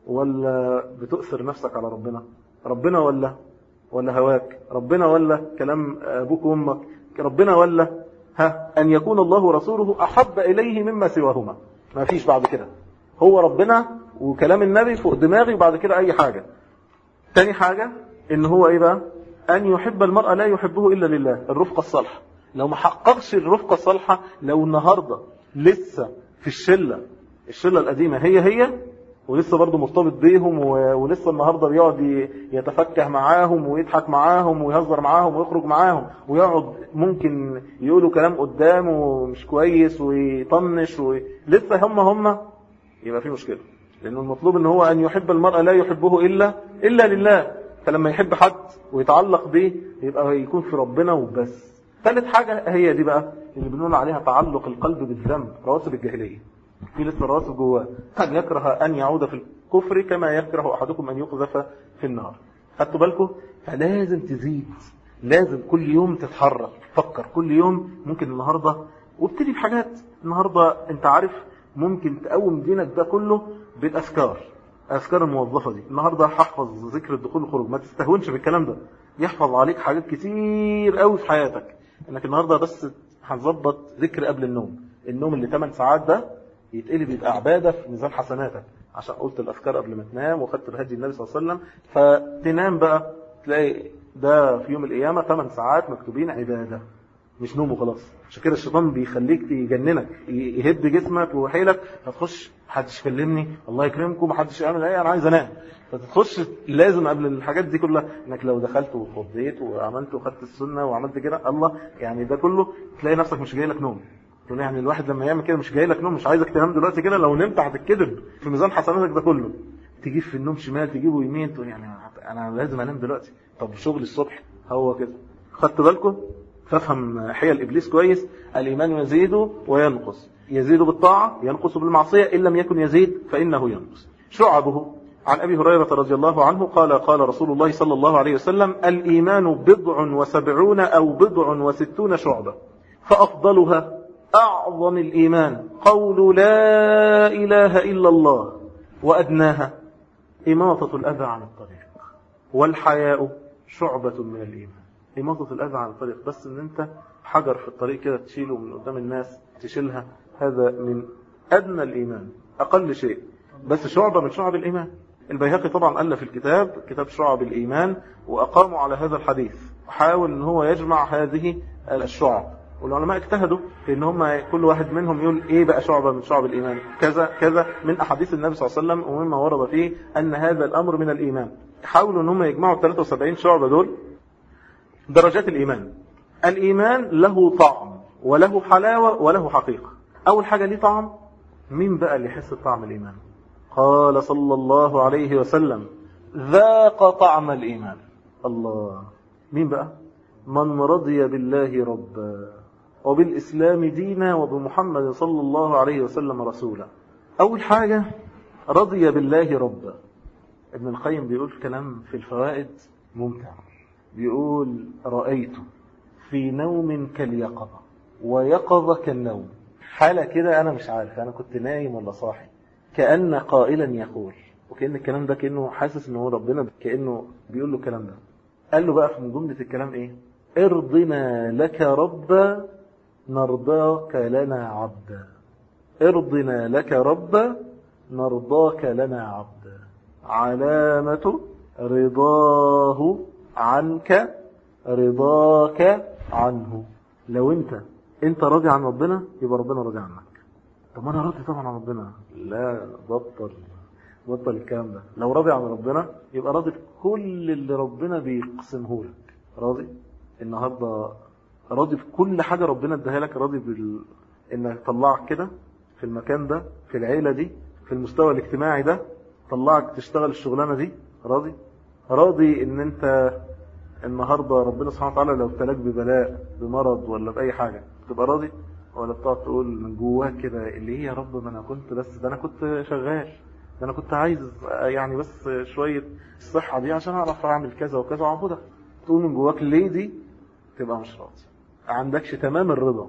Speaker 2: ولا بتؤثر نفسك على ربنا؟ ربنا ولا ولا هواك؟ ربنا ولا كلام ابوك وامك؟ ربنا ولا ها أن يكون الله ورسوله أحب إليه مما سواهما؟ ما فيش بعد كده، هو ربنا وكلام النبي فوق دماغي، وبعد كده أي حاجة. تاني حاجة إن هو إيه بقى؟ أن يحب المرأة لا يحبه إلا لله، الرفقة الصالحة. لو ما حققش الرفقة الصالحة، لو النهاردة لسه في الشلة الشلة القديمة هي هي ولسه برضه مرتبط بيهم، ولسه النهاردة بيقعد يتفكه معاهم ويضحك معاهم ويهزر معاهم ويخرج معاهم، ويقعد ممكن يقولوا كلام قدامه مش كويس ويطنش، ولسه هم هم يبقى في مشكلة. لأنه المطلوب ان هو أن يحب المرأة لا يحبه إلا إلا لله. فلما يحب حد ويتعلق به يبقى يكون في ربنا وبس. ثالث حاجة هي دي بقى اللي بنقول عليها تعلق القلب بالذنب، رواسب الجاهلية. في لسه رواسب جواه، أن يكره أن يعود في الكفر كما يكره أحدكم أن يقذف في النار. خدتوا بالكم؟ فلازم تزيد، لازم كل يوم تتحرك، فكر كل يوم. ممكن النهاردة وابتدي بحاجات النهاردة، انت عارف ممكن تقوم دينك ده كله بالأذكار، أذكار الموظفة دي. النهاردة حفظ ذكر الدخول والخروج، ما تستهونش بالكلام ده، يحفظ عليك حاجات كتير قوي في حياتك. انك النهاردة بس هتظبط ذكر قبل النوم، النوم اللي ثمان ساعات ده يتقلب يبقى عبادة في ميزان حسناتك، عشان قلت الأذكار قبل ما تنام وخدت بهدي النبي صلى الله عليه وسلم. فتنام بقى تلاقي ده في يوم القيامة ثمان ساعات مكتوبين عبادة، مش نوم وخلاص. عشان كده الشيطان بيخليك يجننك، يهد جسمك وحيلك، فتخش محدش يكلمني، الله يكرمكم، محدش يعمل ايه، انا عايز انام. فتخش لازم قبل الحاجات دي كلها انك لو دخلت وفضيت وعملت وخدت السنة وعملت كده، الله يعني ده كله تلاقي نفسك مش جاي لك نوم. يعني الواحد لما يعمل كده مش جاي لك نوم، مش عايزك تنام دلوقتي كده، لو نمت هتتكدب في ميزان حسناتك ده كله. تجيب في النوم شمال، تجيبه يمين، تقول يعني انا لازم انام دلوقتي، طب شغل الصبح هو كده. خدت بالكم؟ فافهم حيل ابليس كويس. الايمان يزيد وينقص، يزيد بالطاعه ينقص بالمعصيه، ان لم يكن يزيد فانه ينقص. شعبه. عن ابي هريره رضي الله عنه قال قال رسول الله صلى الله عليه وسلم: الايمان بضع وسبعون او بضع وستون شعبه، فافضلها أعظم الإيمان قول لا إله إلا الله، وأدناها إماطة الأذى عن الطريق، والحياء شعبة من الإيمان. إماطة الأذى عن الطريق، بس إن أنت حجر في الطريق كده تشيله من قدام الناس تشيلها، هذا من أدنى الإيمان، أقل شيء، بس شعبة من شعب الإيمان. البيهقي طبعا ألف الكتاب كتاب شعب الإيمان، وأقاموا على هذا الحديث، وحاول أن هو يجمع هذه الشعب. والعلماء اجتهدوا في ان هم كل واحد منهم يقول ايه بقى شعبة من شعب الايمان، كذا كذا من احاديث النبي صلى الله عليه وسلم، ومما ورد فيه ان هذا الامر من الايمان. حاولوا ان هم يجمعوا ثلاثة وسبعين شعبة دول. درجات الايمان. الايمان له طعم وله حلاوة وله حقيقة. اول حاجة ليه طعم. مين بقى اللي يحس بطعم الايمان؟ قال صلى الله عليه وسلم: ذاق طعم الايمان. الله. مين بقى؟ من رضي بالله ربا وبالإسلام دينا وبمحمد صلى الله عليه وسلم رسولا. أول حاجة رضي بالله ربا. ابن القيم بيقول كلام في الفوائد ممتع، بيقول: رأيت في نوم كاليقظة. ويقظة كالنوم. حالة كده أنا مش عارف أنا كنت نايم ولا صاحي، كأن قائلا يقول، وكأن الكلام ده كأنه حاسس أنه ربنا كأنه بيقول له الكلام ده. قال له بقى من جملة الكلام إيه؟ ارضنا لك ربا نرضاك لنا عبدا. ارضنا لك ربا نرضاك لنا عبدا. علامة رضاه عنك رضاك عنه. لو انت انت راضي عن ربنا يبقى ربنا راضي عنك. طب انا راضي طبعا عن ربنا. لا، بطل بطل الكلام ده. لو راضي عن ربنا يبقى راضي في كل اللي ربنا بيقسمه لك. راضي النهارده، راضي في كل حاجة ربنا اداها لك، راضي بال... انك طلعك كده في المكان ده، في العيلة دي، في المستوى الاجتماعي ده، طلعك تشتغل الشغلانة دي. راضي راضي ان انت النهاردة ربنا سبحانه وتعالى لو ابتلاك ببلاء بمرض ولا بأي حاجة تبقى راضي، ولا بتقعد تقول من جواك كده اللي هي يا رب ما انا كنت بس ده انا كنت شغال، ده انا كنت عايز يعني بس شوية الصحة دي عشان اعرف اعمل كذا وكذا وعبودها. تقول من جواك ليه دي، تبقى مش راضي، عندكش تمام الرضا.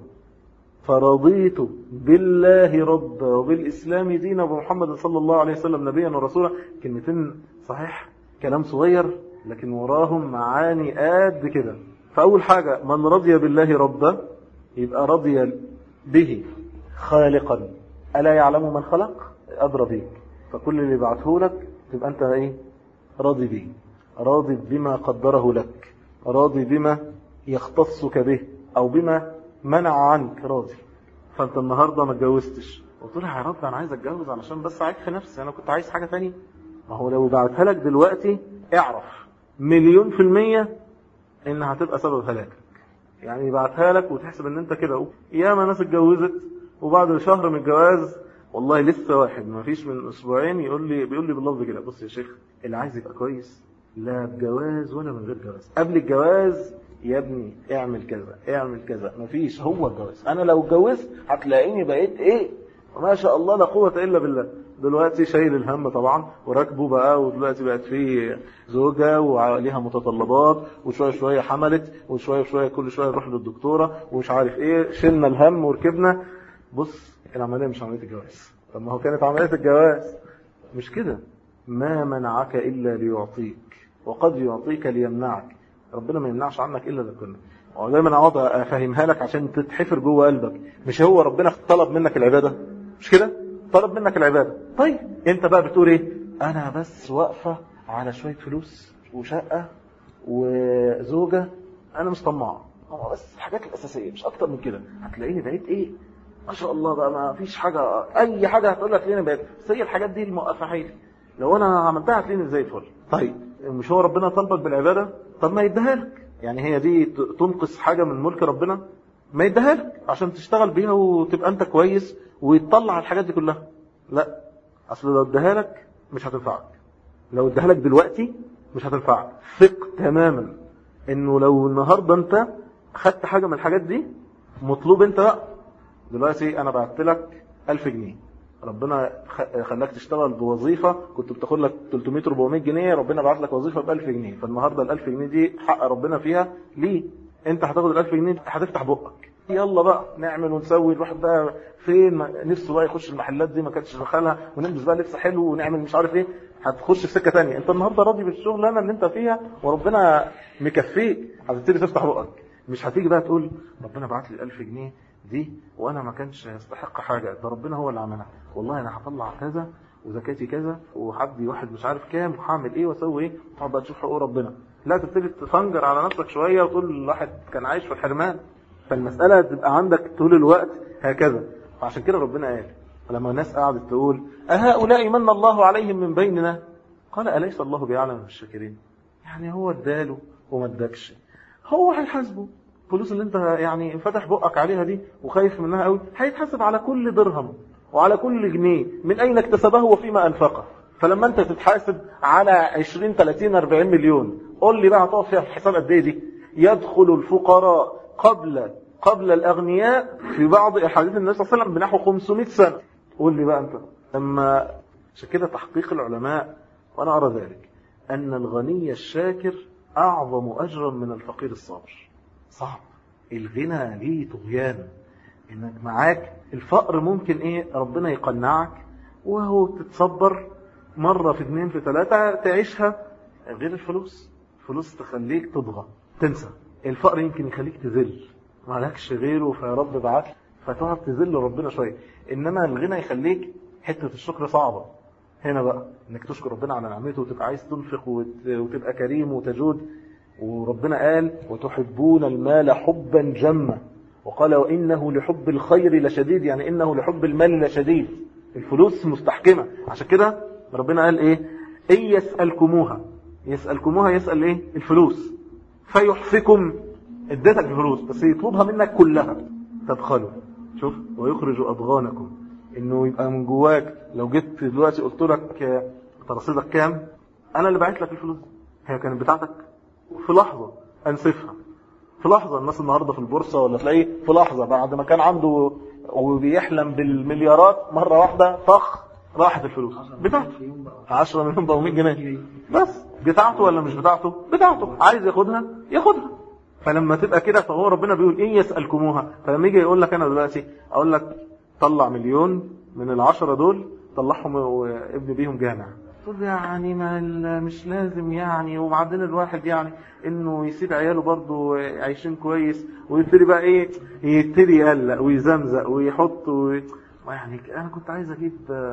Speaker 2: فرضيت بالله ربا وبالإسلام دينا وبمحمد صلى الله عليه وسلم نبيا ورسولا. كلمتين صحيح كلام صغير لكن وراهم معاني قد كده. فأول حاجة من رضي بالله ربا يبقى رضي به خالقا. ألا يعلم من خلق؟ أدرى بيك. فكل اللي بعته لك تبقى أنت إيه؟ راضي به، راضي بما قدره لك، راضي بما يختصك به أو بما منع عنك، راضي. فأنت النهاردة ما اتجوزتش وتقول يا رب أنا عايز أتجوز علشان بس أعيد في نفسي، أنا كنت عايز حاجة تانية. ما هو لو بعتها لك دلوقتي اعرف مليون في المية إن هتبقى سبب هلاكك. يعني بعتها لك وتحسب إن أنت كده. ياما ناس اتجوزت وبعد شهر من الجواز، والله لسه واحد ما فيش من أسبوعين يقول لي بيقول لي باللفظ كده، بص يا شيخ اللي عايز يبقى كويس لا بجواز ولا من غير جواز. قبل الجواز يا ابني اعمل كذا اعمل كذا، مفيش هو الجواز. انا لو اتجوزت هتلاقيني بقيت ايه ما شاء الله لا قوة الا بالله. دلوقتي شايل الهم طبعا وراكبه بقى، ودلوقتي بقت فيه زوجة وعليها متطلبات، وشوية شوية حملت، وشوية شوية كل شوية نروح للدكتورة ومش عارف ايه، شلنا الهم وركبنا. بص العملية مش عملية الجواز. طب ما هو كانت عملية الجواز مش كده. ما منعك إلا ليعطيك وقد يعطيك ليمنعك. ربنا ما يمنعش عنك إلا لكنا. ودايما أقعد أفهمها لك عشان تتحفر جوه قلبك. مش هو ربنا طلب منك العبادة؟ مش كده؟ طلب منك العبادة. طيب انت بقى بتقول ايه؟ انا بس واقفة على شوية فلوس وشقة وزوجة، انا مش طماع، بس الحاجات الأساسية مش أكتر من كده. هتلاقيني بقيت ايه ما شاء الله بقى، ما فيش حاجة، اي حاجة هتقول لك ليه بقيت. بس هي الحاجات دي الموقفة حيلي، لو انا عملتها هتلاقيني زي الفل. طيب مش هو ربنا طلبك بالعبادة؟ طب ما يديها لك. يعني هي دي تنقص حاجة من ملك ربنا؟ ما يديها لك عشان تشتغل بيها وتبقى انت كويس ويطلع الحاجات دي كلها. لا، اصل لو اديها لك مش هتنفعك. لو اديها لك دلوقتي مش هتنفعك. ثق تماما انه لو النهارده انت خدت حاجة من الحاجات دي مطلوب انت بقى. دلوقتي انا بعت لك ألف جنيه، ربنا خلاك تشتغل بوظيفة كنت بتاخد لك ثلاثمية أربعمية جنيه، ربنا بعت لك وظيفة ب ألف جنيه. فالنهارده ال ألف جنيه دي حق ربنا فيها ليه؟ انت هتاخد ال ألف جنيه هتفتح بقك، يلا بقى نعمل ونسوي. الواحد بقى فين نفسه بقى يخش المحلات دي ما كانتش دخلها، ونلبس بقى لبس حلو ونعمل مش عارف ايه. هتخش في سكة تانية. انت النهارده راضي بالشغلانه اللي انت فيها وربنا مكفيك، هتبتدي تفتح بقك. مش هتيجي بقى تقول ربنا بعت لي ألف جنيه دي وانا ما كانش يستحق حاجة، ده ربنا هو اللي عملها. والله انا هطلع كذا وزكاتي كذا وحدي واحد مش عارف كام وهعمل ايه واسوي ايه. تقعد بقى تشوف حقوق ربنا. لا تبتدي تفنجر على نفسك شوية وتقول الواحد كان عايش في الحرمان. فالمسألة تبقى عندك طول الوقت هكذا. فعشان كده ربنا قال لما الناس قاعدت تقول أهؤلاء من الله عليهم من بيننا قال أليس الله بيعلم بالشاكرين. يعني هو اداله وما ادكش، هو هيحاسبه. الفلوس اللي انت يعني فتح بقك عليها دي وخايف منها قوي هيتحاسب على كل درهم وعلى كل جنيه من أين اكتسبه وفيما أنفقه. فلما انت تتحاسب على عشرين ثلاثين أربعين مليون، قول لي بقى هتقف فيها في حساب قد ايه دي؟ يدخل الفقراء قبل قبل الأغنياء في بعض أحاديث النبي صلى الله عليه وسلم بنحو خمسمائة سنة. قول لي بقى أنت. لما عشان كده تحقيق العلماء وأنا أرى ذلك أن الغني الشاكر أعظم أجرا من الفقير الصابر. صعب الغنى ليه طغيان، انك معاك. الفقر ممكن ايه ربنا يقنعك وهو تتصبر مرة في اثنين في ثلاثة تعيشها. غير الفلوس، الفلوس تخليك تضغى تنسى. الفقر يمكن يخليك تذل، ما لكش غيره فيا رب بعت فتقعد تذل ربنا شوية. انما الغنى يخليك حتة الشكر صعبة. هنا بقى انك تشكر ربنا على نعمته وتبقى عايز تنفق وتبقى كريم وتجود. وربنا قال وتحبون المال حبا جما، وقال وإنه لحب الخير لشديد، يعني إنه لحب المال لشديد. الفلوس مستحكمة. عشان كده ربنا قال إيه؟ إن يسألكموها، يسألكموها يسأل إيه؟ الفلوس. فيحفكم، اديتك الفلوس بس يطلبها منك كلها تبخلوا. شوف ويخرج أضغانكم، إنه يبقى من جواك. لو جيت دلوقتي قلت لك ترصيدك كام، أنا اللي بعت لك الفلوس، هي كانت بتاعتك، في لحظة أنسفها. في لحظة الناس النهاردة في البورصة ولا تلاقيه في لحظة بعد ما كان عنده وبيحلم بالمليارات مرة واحدة طخ راحت الفلوس بتاعته. عشرة مليون بقوا مية جنيه بس. بتاعته ولا مش بتاعته؟ بتاعته. عايز ياخدها ياخدها. فلما تبقى كده فهو ربنا بيقول إيه يسألكموها. فلما يجي يقول لك أنا دلوقتي أقول لك طلع مليون من العشرة دول طلعهم وابن بيهم جامع، تقول يعني ما مش لازم يعني. وبعدين الواحد يعني انه يسيب عياله برضو عايشين كويس ويبتدي بقى ايه يبتدي يقلق ويزمزق ويحط و... يعني انا كنت عايز اجيب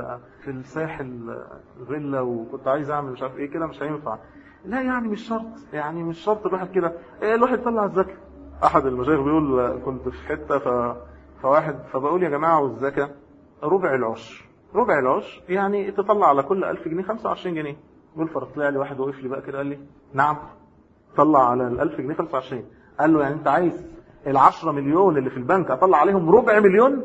Speaker 2: في الساحل فيلا وكنت عايز اعمل مش عارف ايه كده، مش هينفع. لا يعني مش شرط، يعني مش شرط الواحد كده إيه الواحد يطلع الزكاة. احد المشايخ بيقول كنت في حتة ف... فواحد فبقول يا جماعة والزكاة ربع العشر. ربع العشر يعني تطلع على كل ألف جنيه خمسة وعشرين جنيه. قول فرطلع لي واحد وقف لي بقى كده قال لي نعم طلع على الألف جنيه خمسة وعشرين. قال له يعني انت عايز العشرة مليون اللي في البنك اطلع عليهم ربع مليون؟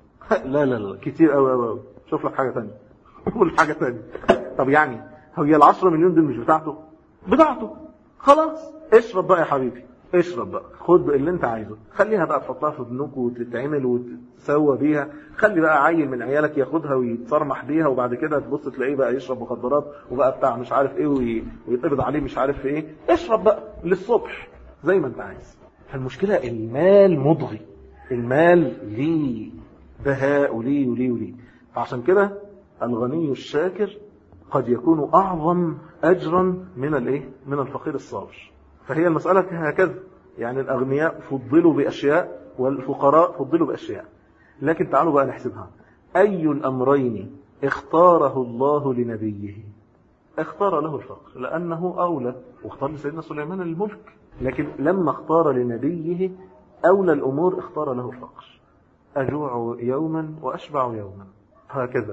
Speaker 2: لا لا لا كتير قوي قوي قوي، شوف لك حاجة تانية. قول حاجة تانية. طب يعني هي العشرة مليون دول مش بتاعته؟ بتاعته. خلاص اشرب بقى يا حبيبي، اشرب بقى، خد اللي انت عايزه، خليها بقى تحطها في بنوك وتتعمل وتسوى بيها. خلي بقى عيل من عيالك ياخدها ويتصرمح بيها وبعد كده تبص تلاقيه بقى يشرب مخدرات وبقى بتاع مش عارف ايه ويتقبض عليه مش عارف ايه. اشرب بقى للصبح زي ما انت عايز. فالمشكلة المال مضغي، المال ليه بهاء وليه وليه وليه. فعشان كده الغني الشاكر قد يكون اعظم اجرا من الايه من الفقير الصابر. فهي المسألة هكذا، يعني الأغنياء فضلوا بأشياء والفقراء فضلوا بأشياء. لكن تعالوا بقى نحسبها. أي الأمرين اختاره الله لنبيه؟ اختار له الفقر لأنه أولى، واختار لسيدنا سليمان الملك. لكن لما اختار لنبيه أولى الأمور اختار له الفقر. أجوع يوما وأشبع يوما هكذا.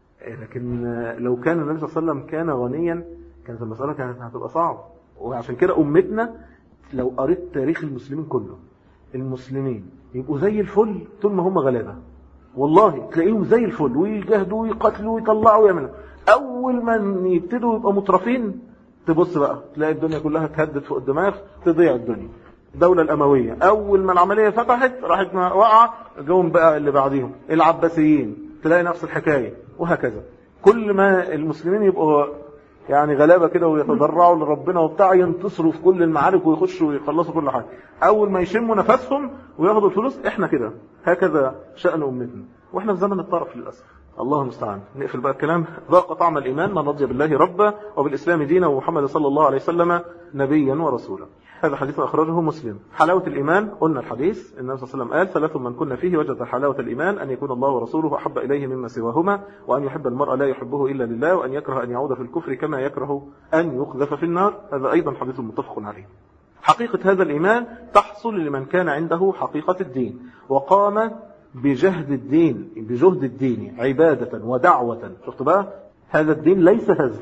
Speaker 2: لكن لو كان النبي صلى الله عليه وسلم كان غنيا كانت المسألة كانت هتبقى صعبة. وعشان كده أمتنا لو قريت تاريخ المسلمين كله، المسلمين يبقوا زي الفل طول ما هم غلابة. والله تلاقيهم زي الفل ويجاهدوا ويقتلوا ويطلعوا ويعملوا. أول ما يبتدوا يبقوا مترفين تبص بقى تلاقي الدنيا كلها تهدد فوق الدماغ، تضيع الدنيا. الدولة الأموية أول ما العملية فتحت راحت وقع جوهم بقى اللي بعديهم العباسيين، تلاقي نفس الحكاية وهكذا. كل ما المسلمين يبقوا يعني غلابة كده ويتضرعوا لربنا وبتاع ينتصروا في كل المعارك ويخشوا ويخلصوا كل حاجة. أول ما يشموا نفسهم وياخدوا الفلوس احنا كده. هكذا شأن أمتنا واحنا في زمن الطرف للأسف. الله المستعان. نقفل بقى الكلام. ذاق طعم الإيمان من رضي بالله ربا وبالإسلام دينا ومحمد صلى الله عليه وسلم نبيا ورسولا. هذا حديث أخرجه مسلم. حلاوة الإيمان قلنا الحديث النبي صلى الله عليه وسلم قال ثلاث من كنا فيه وجد حلاوة الإيمان أن يكون الله ورسوله أحب إليه مما سواهما، وأن يحب المرء لا يحبه إلا لله، وأن يكره أن يعود في الكفر كما يكره أن يقذف في النار. هذا أيضا حديث متفق عليه. حقيقة هذا الإيمان تحصل لمن كان عنده حقيقة الدين وقام بجهد الدين بجهد الدين عبادة ودعوة. شفت بقى هذا الدين ليس هزل،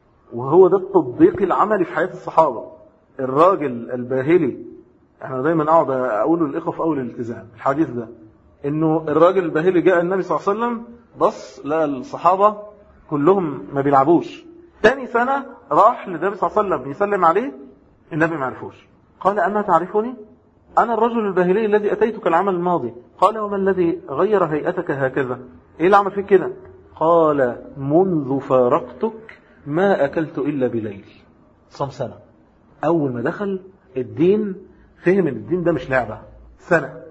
Speaker 2: وهو ده التطبيق العملي في حياة الصحابة. الراجل الباهلي احنا دايما اقعد اقول للاخوه في اول الالتزام الحديث ده، انه الراجل الباهلي جاء النبي صلى الله عليه وسلم بص لا الصحابه كلهم ما بيلعبوش. تاني سنه راح للنبي صلى الله عليه وسلم يسلم عليه، النبي ما عرفوش. قال اما تعرفني؟ انا الرجل الباهلي الذي اتيتك العام الماضي. قال وما الذي غير هيئتك هكذا؟ ايه اللي عمل فيك كده؟ قال منذ فارقتك ما اكلت الا بليل. صام سنه. أول ما دخل الدين فهم ان الدين ده مش لعبة. سنة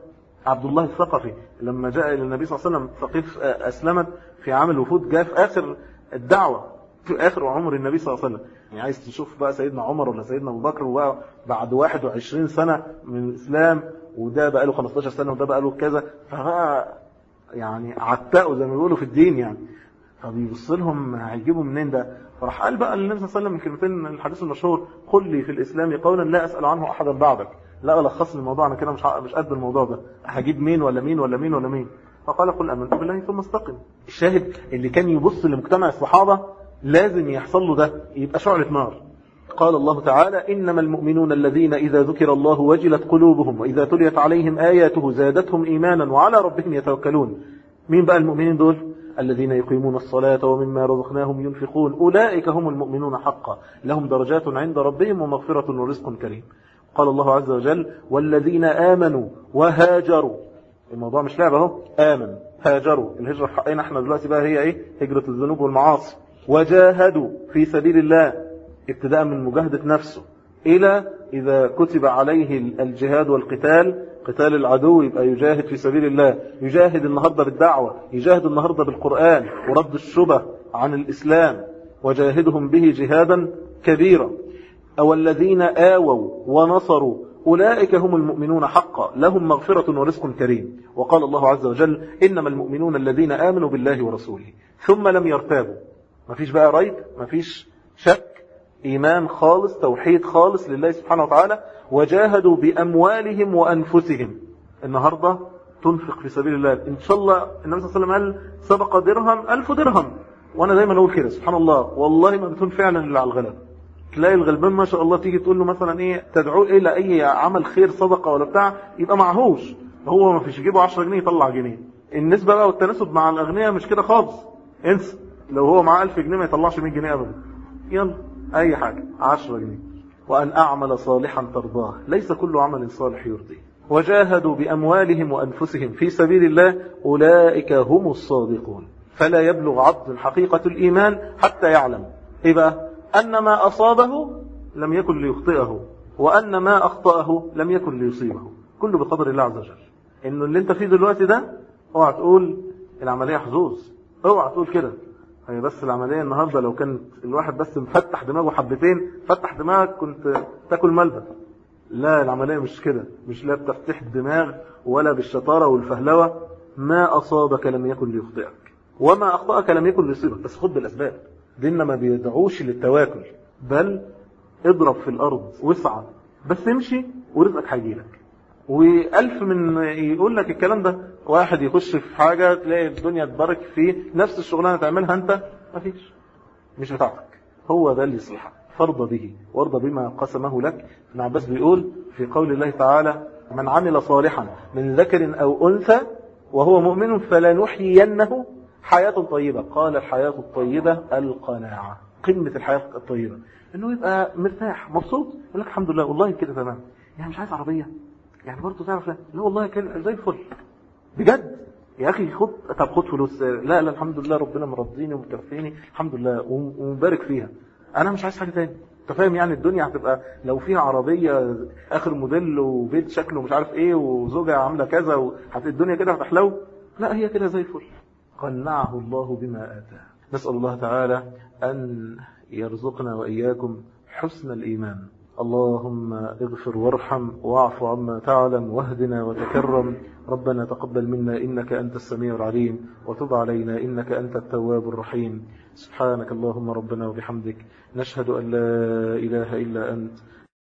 Speaker 2: عبد الله الثقفي لما جاء إلى النبي صلى الله عليه وسلم ثقيف أسلمت في عام الوفود، جاء في آخر الدعوة في آخر عمر النبي صلى الله عليه وسلم. يعني عايز تشوف بقى سيدنا عمر ولا سيدنا أبو بكر وبقى بعد واحد وعشرين سنة من الإسلام، وده بقى له خمستاشر سنة وده بقى له كذا، فبقى يعني عتقوا زي ما بيقولوا في الدين يعني. فبيبص لهم هيجيبوا منين ده؟ فراح قال بقى النبي صلى الله عليه وسلم من كلمتين الحديث المشهور: قل لي في الإسلام قولا لا أسأل عنه أحدا بعدك. لا ألخص الموضوع، أنا كده مش مش قد الموضوع ده، هجيب مين ولا مين ولا مين ولا مين. فقال: قل آمنت بالله ثم استقم. الشاهد اللي كان يبص لمجتمع الصحابة لازم يحصل له ده، يبقى شعلة نار. قال الله تعالى: إنما المؤمنون الذين إذا ذكر الله وجلت قلوبهم وإذا تليت عليهم آياته زادتهم إيمانا وعلى ربهم يتوكلون. مين بقى المؤمنين دول؟ الذين يقيمون الصلاة ومما رزقناهم ينفقون أولئك هم المؤمنون حقا لهم درجات عند ربهم ومغفرة ورزق كريم. قال الله عز وجل: والذين آمنوا وهاجروا. الموضوع مش لعبة اهو، آمن هاجروا. الهجرة في حقنا احنا دلوقتي بقى هي ايه؟ هجرة الذنوب والمعاصي. وجاهدوا في سبيل الله، ابتداء من مجاهدة نفسه إلى إذا كتب عليه الجهاد والقتال، قتال العدو، يبقى يجاهد في سبيل الله. يجاهد النهاردة بالدعوة، يجاهد النهاردة بالقرآن ورد الشبه عن الإسلام، وجاهدهم به جهادا كبيرا. أو الذين آووا ونصروا أولئك هم المؤمنون حقا لهم مغفرة ورزق كريم. وقال الله عز وجل: إنما المؤمنون الذين آمنوا بالله ورسوله ثم لم يرتابوا. مفيش بقى ريب، مفيش شك، إيمان خالص، توحيد خالص لله سبحانه وتعالى. وجاهدوا بأموالهم وأنفسهم. النهاردة تنفق في سبيل الله إن شاء الله. النبي صلى الله عليه وسلم قال: سبق درهم ألف درهم. وأنا دايما أقول كده، سبحان الله، والله ما بتكون فعلا إلا على الغلب. تلاقي الغلبان ما شاء الله تيجي تقول له مثلا إيه، تدعوه إلى أي عمل خير، صدقة ولا بتاع، يبقى معهوش، هو ما فيش يجيبه عشرة جنيه يطلع جنيه. النسبة بقى والتناسب مع الأغنياء مش كده خالص، انسى. لو هو معاه ألف جنيه ما يطلعش مية جنيه أبدا. يلا أي حاجة عشرة جنيه. وأن أعمل صالحا ترضاه، ليس كل عمل صالح يرضيه. وجاهدوا بأموالهم وأنفسهم في سبيل الله أولئك هم الصادقون. فلا يبلغ عبد حقيقة الإيمان حتى يعلم إيه بقى؟ أن ما أصابه لم يكن ليخطئه، وأن ما أخطأه لم يكن ليصيبه، كله بقدر الله عز وجل. إنه اللي انت فيه دلوقتي ده، اوعى تقول العملية حظوظ، اوعى تقول كده. هي بس العملية النهاردة لو كان الواحد بس مفتح دماغه حبتين، فتح دماغك كنت تاكل ملبن. لا، العملية مش كده، مش لا بتفتح الدماغ ولا بالشطارة والفهلوة. ما أصابك لم يكن ليخطئك، وما أخطأك لم يكن ليصيبك. بس خد بالأسباب. ديننا ما بيدعوش للتواكل، بل اضرب في الأرض واسعى، بس امشي ورزقك هيجيلك. وألف من يقول لك الكلام ده، واحد يخش في حاجة تلاقي الدنيا تبارك فيه، نفس الشغلانة تعملها أنت مفيش، مش بتاعتك. هو ده اللي يصلحك، فارضى به وارضى بما قسمه لك. ابن عباس بيقول في قول الله تعالى: من عمل صالحا من ذكر أو أنثى وهو مؤمن فلنحيينه حياة طيبة. قال: الحياة الطيبة القناعة. قمة الحياة الطيبة انه يبقى مرتاح مبسوط، يقول لك الحمد لله والله كده تمام، يعني مش عايز عربية، يعني برضه تعرف لا, لا والله كان زي الفل بجد يا اخي. خد، طب خد فلوس، لا لا الحمد لله ربنا مرضيني ومكفيني الحمد لله ومبارك فيها، انا مش عايز حاجة تاني. انت فاهم يعني الدنيا هتبقى لو فيها عربية اخر موديل وبيت شكله مش عارف ايه وزوجة عاملة كذا، وهتبقى الدنيا كده هتحلو؟ لا، هي كده زي الفل. قنعه الله بما آتاه. نسأل الله تعالى أن يرزقنا وإياكم حسن الإيمان. اللهم اغفر وارحم واعف عما تعلم واهدنا وتكرم. ربنا تقبل منا إنك أنت السميع العليم، وتب علينا إنك أنت التواب الرحيم. سبحانك اللهم ربنا وبحمدك، نشهد أن لا إله إلا أنت،